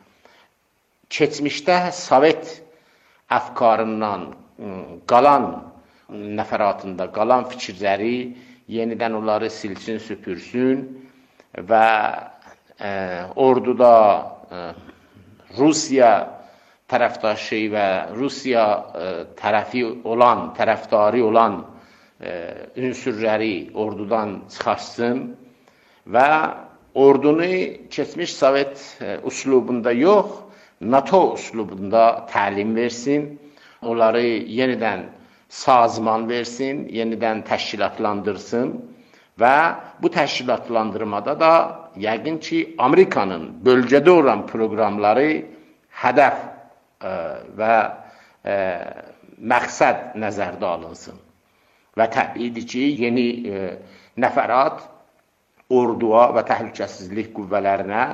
keçmişdə Sovet əfkarından qalan nəfəratında qalan fikirləri yenidən onları silsin, süpürsün və e, orduda e, Rusiya tərəfdaşı və Rusiya e, tərəfi olan, tərəfdarı olan e, ünsürləri ordudan çıxarsın və ordunu keçmiş Sovet e, üslubunda yox, NATO üslubunda təlim versin, onları yenidən sazman versin, yenidən təşkilatlandırsın və bu təşkilatlandırmada da yəqin ki, Amerikanın bölgədə olan proqramları hədəf e, və e, məqsəd nəzərdə alınsın. Və təbiidir ki, yeni e, nəfərat orduya və təhlükəsizlik qüvvələrinə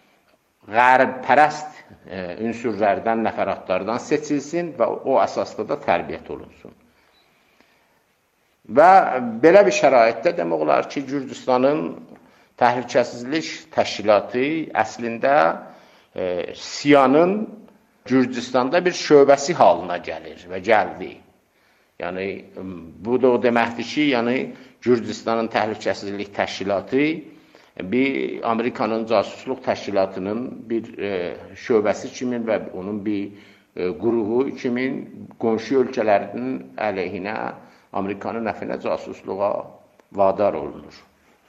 qərb-pərəst e, ünsürlərdən, nəfəratlardan seçilsin və o əsasda da tərbiyyət olunsun. Və belə bir şəraitdə demək olar ki, Gürcüstanın təhlükəsizlik təşkilatı əslində e, SİA'nın Gürcüstanda bir şöbəsi halına gəlir və gəldi. Yəni, bu da o deməkdir ki, yəni, Gürcüstanın təhlükəsizlik təşkilatı bir Amerikanın casusluq təşkilatının bir e, şöbəsi kimi və onun bir e, qrupu kimi qonşu ölkələrinin əleyhinə Amerikanın nəfinə casusluğa vadar olunur.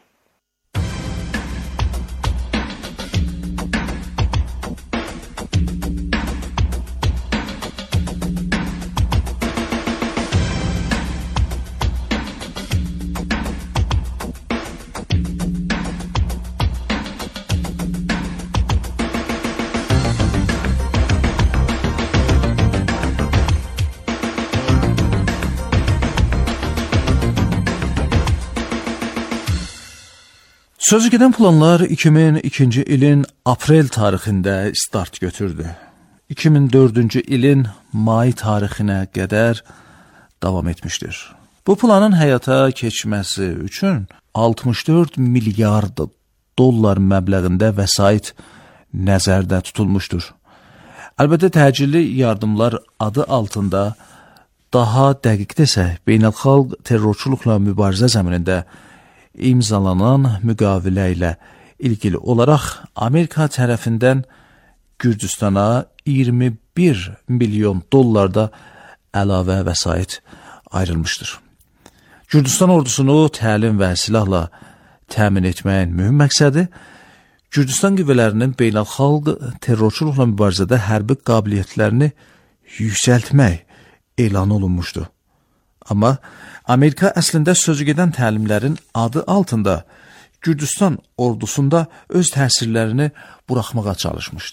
Sözü gedən planlar iki min ikinci ilin aprel tarixində start götürdü. iki min dördüncü ilin may tarixinə qədər davam etmişdir. Bu planın həyata keçməsi üçün altmış dörd milyard dollar məbləğində vəsait nəzərdə tutulmuşdur. Əlbəttə təcili yardımlar adı altında daha dəqiq desək, beynəlxalq terrorçuluqla mübarizə zəminində imzalanan müqavilə ilə ilgili olaraq Amerika tərəfindən Gürcüstana iyirmi bir milyon dollarda əlavə vəsait ayrılmışdır. Gürcüstan ordusunu təlim və silahla təmin etməyin mühüm məqsədi Gürcüstan qüvvələrinin beynəlxalq terrorçuluqla mübarizədə hərbi qabiliyyətlərini yüksəltmək elan olunmuşdu. Amma Amerika əslində sözü gedən təlimlərin adı altında Gürcüstan ordusunda öz təsirlərini buraxmağa çalışmışdı.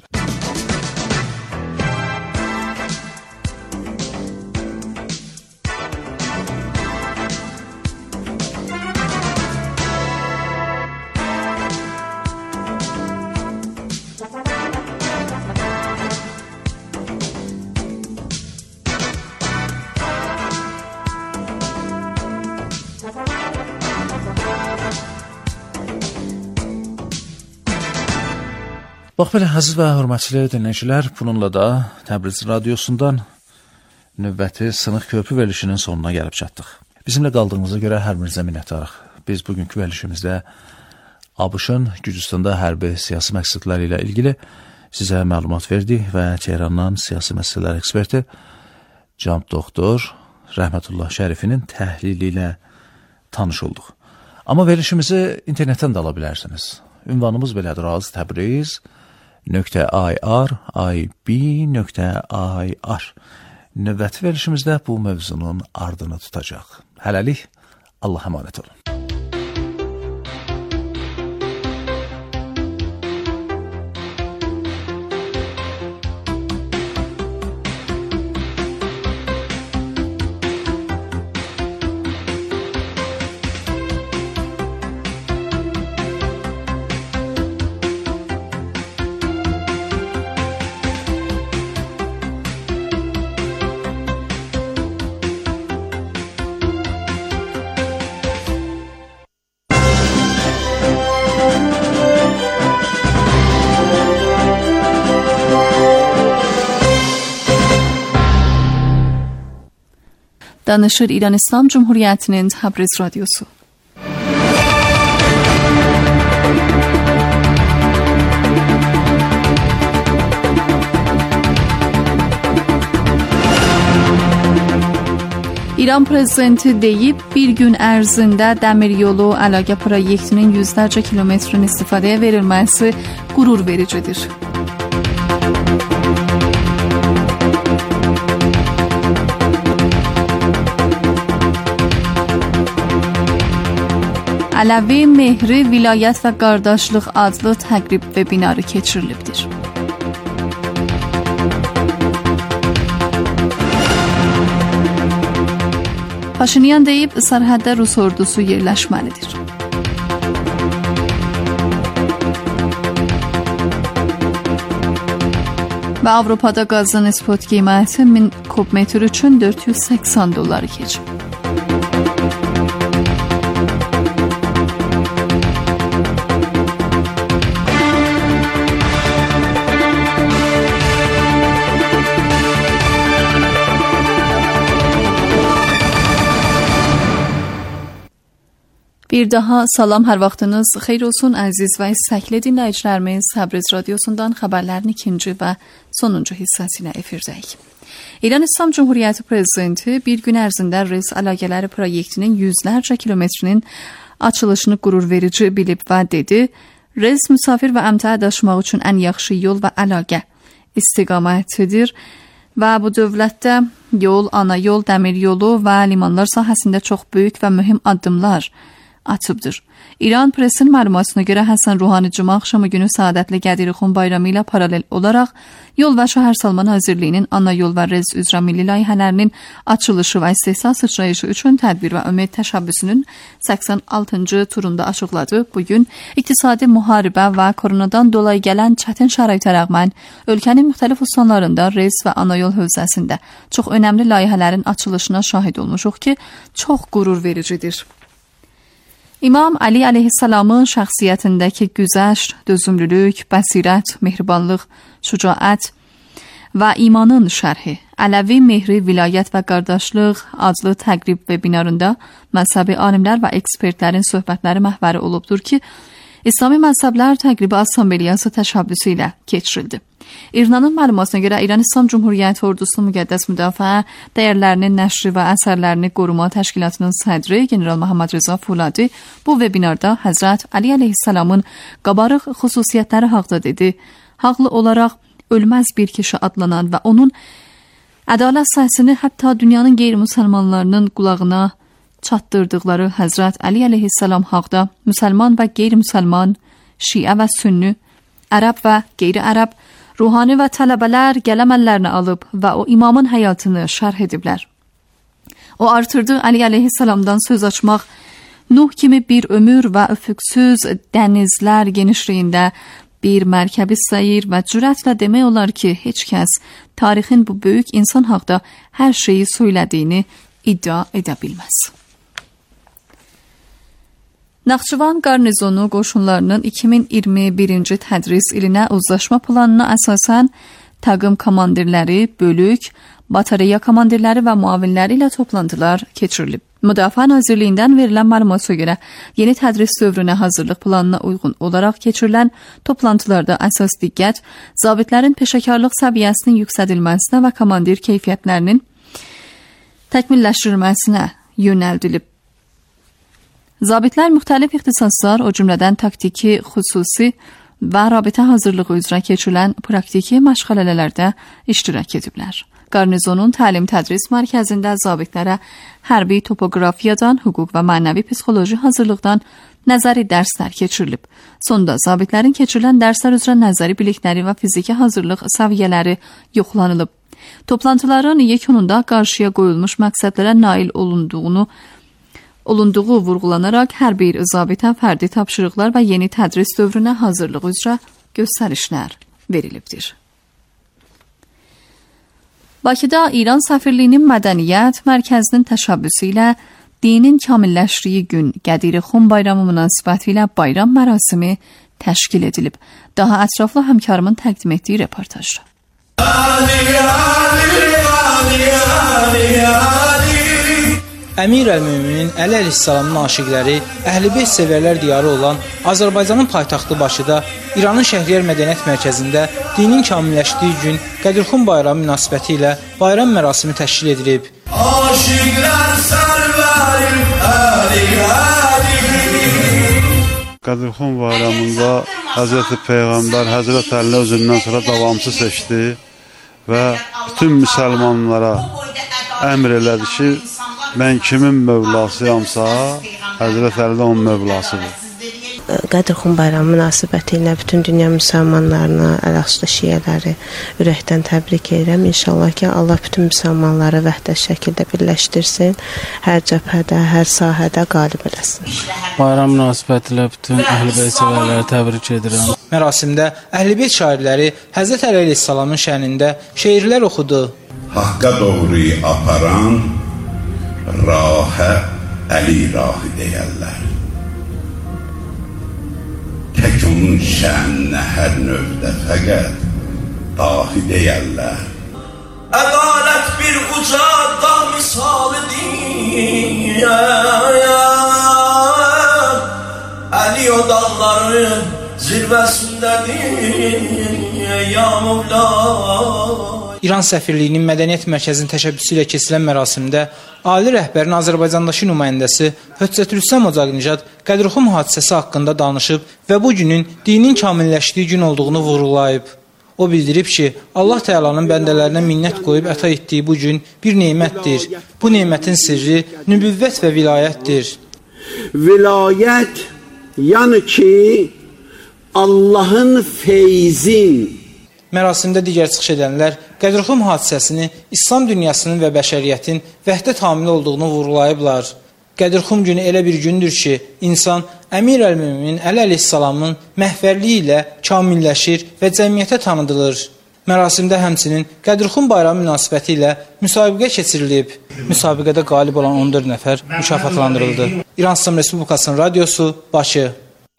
Bax belə, əziz və hörmətli dinləyicilər, bununla da Təbriz radiosundan növbəti Sınıq Körpü verilişinin sonuna gəlib çatdıq. Bizimlə qaldığınıza görə hər birinizə minnətdarıq. Biz bugünkü verilişimizdə ABŞ-ın Gürcüstanda hərbi siyasi məqsədləri ilə ilgili sizə məlumat verdik və Tehrandan siyasi məsələlər eksperti Cənab Doktor Rəhmətullah Şərifinin təhlili ilə tanış olduq. Amma verilişimizi internetdən də ala bilərsiniz. Ünvanımız belədir: az təbriz nöqtə ir, ib nöqtə ir. Növbəti verilişimizdə bu mövzunun ardını tutacaq. Hələlik, Allah əmanət olun. Danışır İran İslam Cumhuriyeti'nin Təbriz radyosu. İran prezidenti deyib, bir gün ərzində dəmir yolu əlaqə proyektinin yüzlərcə kilometrin istifadəyə verilməsi qürur vericidir. Ələvi, Mehri, Vilayət və Qardaşlıq adlı təqrib webinarı keçirilibdir. Paşinyan deyib, sərhəddə Rus ordusu yerləşməlidir. Və Avropada qazın spot qiyməti min kubmetr üçün dörd yüz səksən dolları keçib. Bir daha salam, hər vaxtınız xeyir olsun əziz və istəkli dinləyicilərimiz. Təbriz radiosundan xəbərlərin ikinci və sonuncu hissəsi ilə efirdəyik. İran İslam Cumhuriyeti prezidenti bir gün ərzində res əlaqələri proyektinin yüzlərcə kilometrinin açılışını qürur verici bilib və dedi, res müsafir və əmtəə daşımaq üçün ən yaxşı yol və əlaqə istiqamətidir və bu dövlətdə yol, ana yol, dəmir yolu və limanlar sahəsində çox böyük və mühüm addımlar atıbdır. İran presinin məlumatına görə Həsən Ruhani Cuma axşamı günü Səadətli Qədirixan bayramı ilə paralel olaraq Yol və Şəhərsalma Nazirliyinin Ana Yol və Rez üzrə milli layihələrinin açılışı və istehsal sıçrayışı üçün tədbir və ümid təşəbbüsünün səksən altıncı turunda açıqladı. Bugün iqtisadi müharibə və koronadan dolayı gələn çətin şəraitə rəğmən ölkənin müxtəlif ustanlarında Rez və Ana Yol hövzəsində çox önəmli layihələrin açılışına şahid olmuşuq ki, çox qürur vericidir. İmam Ali əleyhissalamın şəxsiyyətindəki güzəşt, dözümlülük, bəsirət, mehribanlıq, şücaət və imanın şərhi, Ələvi Mehri Vilayət və Qardaşlıq adlı təqrib webinarında məzhəbi alimlər və ekspertlərin söhbətləri məhvəri olubdur ki, İslami məzhəblər təqribi assambleyası təşəbbüsü ilə keçirildi. İrnanın məlumatına görə İran İslam Cumhuriyyəti Ordusunun Müqəddəs Müdafiə Dəyərlərinin Nəşri və Əsərlərini Qoruma Təşkilatının sədri General Muhammad Reza Fuladi bu webinarda Həzrət Ali əleyhissalamın qabarıq xüsusiyyətləri haqda dedi. Haqlı olaraq ölməz bir kişi adlanan və onun ədalət səsini hətta dünyanın qeyri-müsəlmanlarının qulağına çatdırdıqları Həzrət Ali əleyhissalam haqda müsəlman və qeyri-müsəlman, şiə və sünni, ərəb və qeyri-ərəb, ruhani və tələbələr qələm əllərini alıb və o imamın həyatını şərh ediblər. O artırdı Ali əleyhissalamdan söz açmaq, Nuh kimi bir ömür və üfüqsüz dənizlər genişliyində bir mərkəbi səyir və cürətlə demək olar ki, heç kəs tarixin bu böyük insan haqda hər şeyi söylədiyini iddia edə bilməz. Naxçıvan qarnizonu qoşunlarının iki min iyirmi birinci tədris ilinə uzlaşma planına əsasən təqim komandirləri, bölük, batareya komandirləri və müavinləri ilə toplantılar keçirilib. Müdafiə Nazirliyindən verilən məlumata görə yeni tədris dövrünə hazırlıq planına uyğun olaraq keçirilən toplantılarda əsas diqqət zabitlərin peşəkarlıq səviyyəsinin yüksədilməsinə və komandir keyfiyyətlərinin təkmilləşdirilməsinə yönəldilib. Zabitlər müxtəlif ixtisaslar, o cümlədən taktiki, xüsusi və rabitə hazırlığı üzrə keçirilən praktiki məşğələlərdə iştirak ediblər. Qarnizonun təlim-tədris mərkəzində zabitlərə hərbi topoqrafiyadan, hüquq və mənəvi psixoloji hazırlıqdan nəzəri dərslər keçirilib. Sonda zabitlərin keçirilən dərslər üzrə nəzəri bilikləri və fiziki hazırlıq səviyyələri yoxlanılıb. Toplantıların yekununda qarşıya qoyulmuş məqsədlərə nail olunduğunu olunduğu vurğulanaraq hər bir zabitə fərdi tapşırıqlar və yeni tədris dövrünə hazırlıq üzrə göstərişlər verilibdir. Bakıda İran Səfirliyinin Mədəniyyət Mərkəzinin təşəbbüsü ilə dinin kamilləşdiyi gün Qədirixan bayramı münasibəti ilə bayram mərasimi təşkil edilib. Daha ətraflı həmkarımın təqdim etdiyi reportajda. Əmir əl-Müminin Əli əleyhissalamın aşiqləri, Əhl-i-Beyt sevərlər diyarı olan Azərbaycanın paytaxtı Bakıda, İranın Şəhriyar Mədəniyyət Mərkəzində dinin kamilləşdiyi gün Qədirixan bayramı münasibəti ilə bayram mərasimi təşkil edilib. Aşiqlər sərvərim Qədirixan bayramında Həzrəti Peyğəmbər Həzrət Əlini özündən sonra davamçı seçdi və bütün müsəlmanlara əmr elədi ki, mən kimin mövlasıyamsa, Həzrət Əli də onun mövlasıdır. Qədirixan bayramı münasibəti ilə bütün dünya müsəlmanlarına, ələxüsus şiyələri ürəkdən təbrik edirəm. İnşallah ki, Allah bütün müsəlmanları vəhdət şəkildə birləşdirsin, hər cəbhədə, hər sahədə qalib eləsin. Bayram münasibəti ilə bütün Əhl-i-Beyt sevərləri təbrik edirəm. Mərasimdə Əhl-i-Beyt şairləri Həzrət Əli əleyhissalamın şənində şeirlər oxudu. Haqqa doğru aparan rahə Əli rahı deyərlər. Tək onun şəninə hər növdə fəqət dahi deyərlər. Ədalət bir uca dağ misalidir, Əli o dağların zirvəsindədir, ya Mevla. İran Səfirliyinin Mədəniyyət Mərkəzinin təşəbbüsü ilə keçirilən mərasimdə ali rəhbərin Azərbaycandakı nümayəndəsi Höccətülüslam Ocaqnijad Qədirixan hadisəsi haqqında danışıb və bu günün dinin kamilləşdiyi gün olduğunu vurğulayıb. O bildirib ki, Allah Təalanın bəndələrinə minnət qoyub əta etdiyi bu gün bir nemətdir. Bu nemətin sirri nübüvvət və vilayətdir. Vilayət, yəni ki, Allahın feyzin. Mərasimdə digər çıxış edənlər Qədirxum hadisəsini İslam dünyasının və bəşəriyyətin vəhdət hamili olduğunu vurğulayıblar. Qədirxum günü elə bir gündür ki, insan Əmir əl-Mömin Əli əleyhissalamın məhvərliyi ilə kamilləşir və cəmiyyətə tanıdılır. Mərasimdə həmçinin Qədirxum bayramı münasibəti ilə müsabiqə keçirilib. Müsabiqədə qalib olan on dörd nəfər mükafatlandırıldı. İran İslam Respublikasının radiosu, Bakı.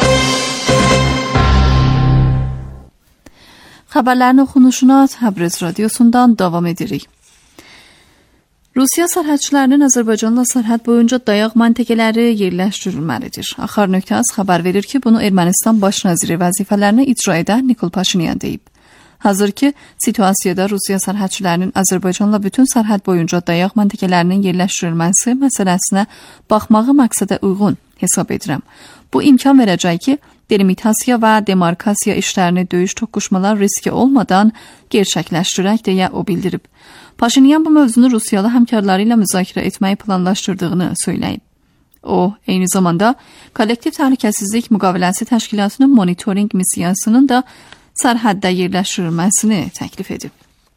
Xəbərlərin oxunuşuna Təbriz radiosundan davam edirik. Rusiya sərhədçilərinin Azərbaycanla sərhəd boyunca dayaq məntəqələri yerləşdirilməlidir. Axar.az xəbər verir ki, bunu Ermənistan baş naziri vəzifələrini icra edən Nikol Paşinyan deyib. Hazırki situasiyada Rusiya sərhədçilərinin Azərbaycanla bütün sərhəd boyunca dayaq məntəqələrinin yerləşdirilməsi məsələsinə baxmağı məqsədə uyğun hesab edirəm. Bu imkan verəcək ki, delimitasiya və demarkasiya işlərini döyüş toqquşmalar riski olmadan gerçəkləşdirək deyə o bildirib. Paşinyan bu mövzunu Rusiyalı həmkarları ilə müzakirə etməyi planlaşdırdığını söyləyib. O, eyni zamanda kollektiv təhlükəsizlik müqaviləsi təşkilatının monitoring missiyasının da sərhəddə yerləşdirilməsini təklif edib.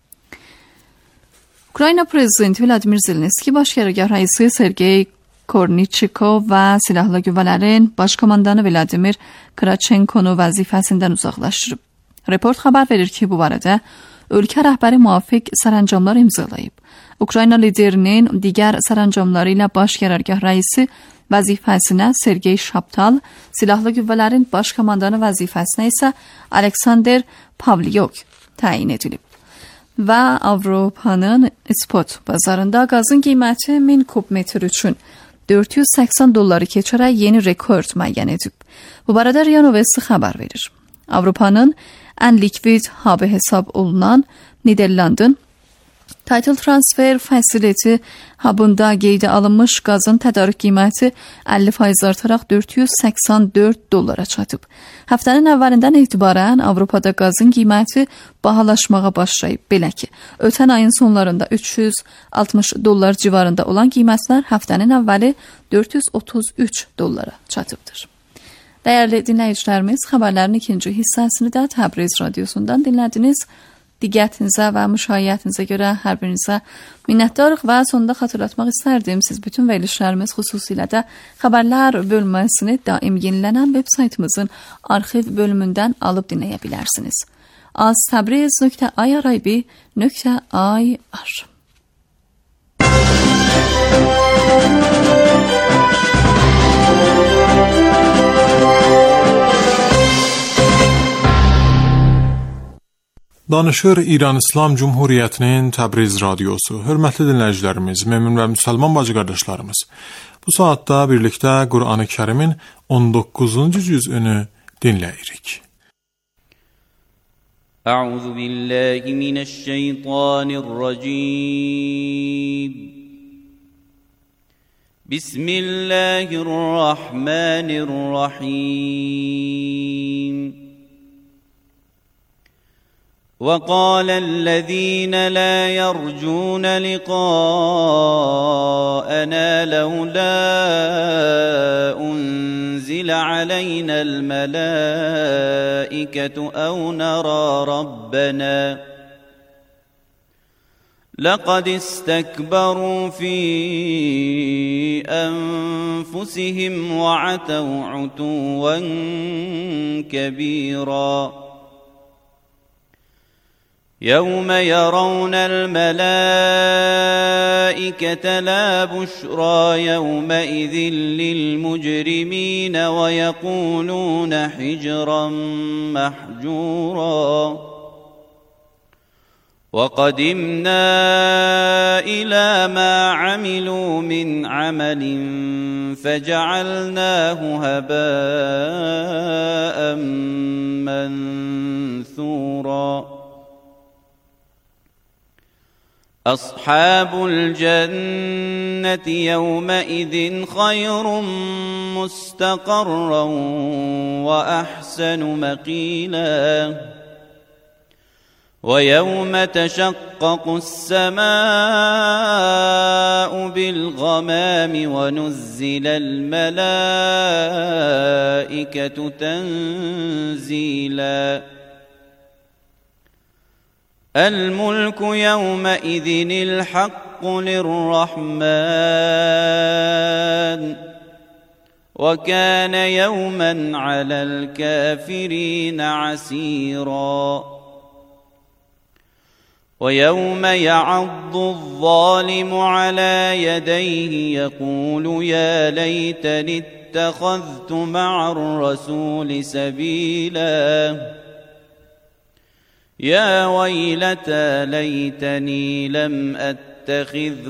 Ukrayna prezidenti Vladimir Zelenski baş qərargah rəisi Sergey Korniçikov və silahlı qüvvələrin baş komandanı Vladimir Krachenkonu vəzifəsindən uzaqlaşdırıb. Report xəbər verir ki, bu barədə ölkə rəhbəri müvafiq sərəncamlar imzalayıb. Ukrayna liderinin digər sərəncamları ilə baş qərargah rəisi vəzifəsinə Sergey Shaptal, silahlı qüvvələrin baş komandanı vəzifəsinə isə Aleksandr Pavlyok təyin edilib. Və Avropanın spot bazarında qazın qiyməti min kub metr üçün dörd yüz səksən dolları keçərək yeni rekord müəyyən edib. Bu barədə Ria Novosti xəbər verir. Avropanın ən likvid hub'ı hesab olunan Niderlandın Title Transfer Facility hub'ında qeydə alınmış qazın tədarük qiyməti əlli faiz artaraq dörd yüz səksən dörd dollara çatıb. Həftənin əvvəlindən etibarən Avropada qazın qiyməti bahalaşmağa başlayıb. Belə ki, ötən ayın sonlarında üç yüz altmış dollar civarında olan qiymətlər həftənin əvvəli dörd yüz otuz üç dollara çatıbdır. Dəyərli dinləyicilərimiz, xəbərlərin ikinci hissəsini də Təbriz radiosundan dinlədiniz. Diqqətinizə və müşahiyyətinizə görə hər birinizə minnətdarıq və sonunda xatırlatmaq istərdim. Siz bütün verilişlərimiz xüsusilə də xəbərlər bölməsini daim yenilənən veb saytımızın arxiv bölümündən alıb dinləyə bilərsiniz. az tabriz nöqtə irib nöqtə ir Danışır İran İslam Cumhuriyyətinin Təbriz radiosu. Hörmətli dinləyicilərimiz, mömin və müsəlman bacı qardaşlarımız, bu saatda birlikdə Qur'an-ı Kərimin on doqquzuncu cüzünü dinləyirik. Əuzu billahi minəşşeytanirracim. Bismillahirrahmanirrahim. وقال الذين لا يرجون لقاءنا لولا أنزل علينا الملائكة أو نرى ربنا لقد استكبروا في أنفسهم وعتوا عتوا كبيرا يوم يرون الملائكة لا بشرى يومئذ للمجرمين ويقولون حجرا محجورا وقدمنا إلى ما عملوا من عمل فجعلناه هباء منثورا أصحاب الجنة يومئذ خير مستقرا وأحسن مقيلا ويوم تشقق السماء الغمام ونزل الملائكة تنزيلا الملك يومئذ الحق للرحمن وكان يوما على الكافرين عسيرا ويوم يعض الظالم على يديه يقول يا ليتني اتخذت مع الرسول سبيلا يا ويلتى ليتني لم أتخذ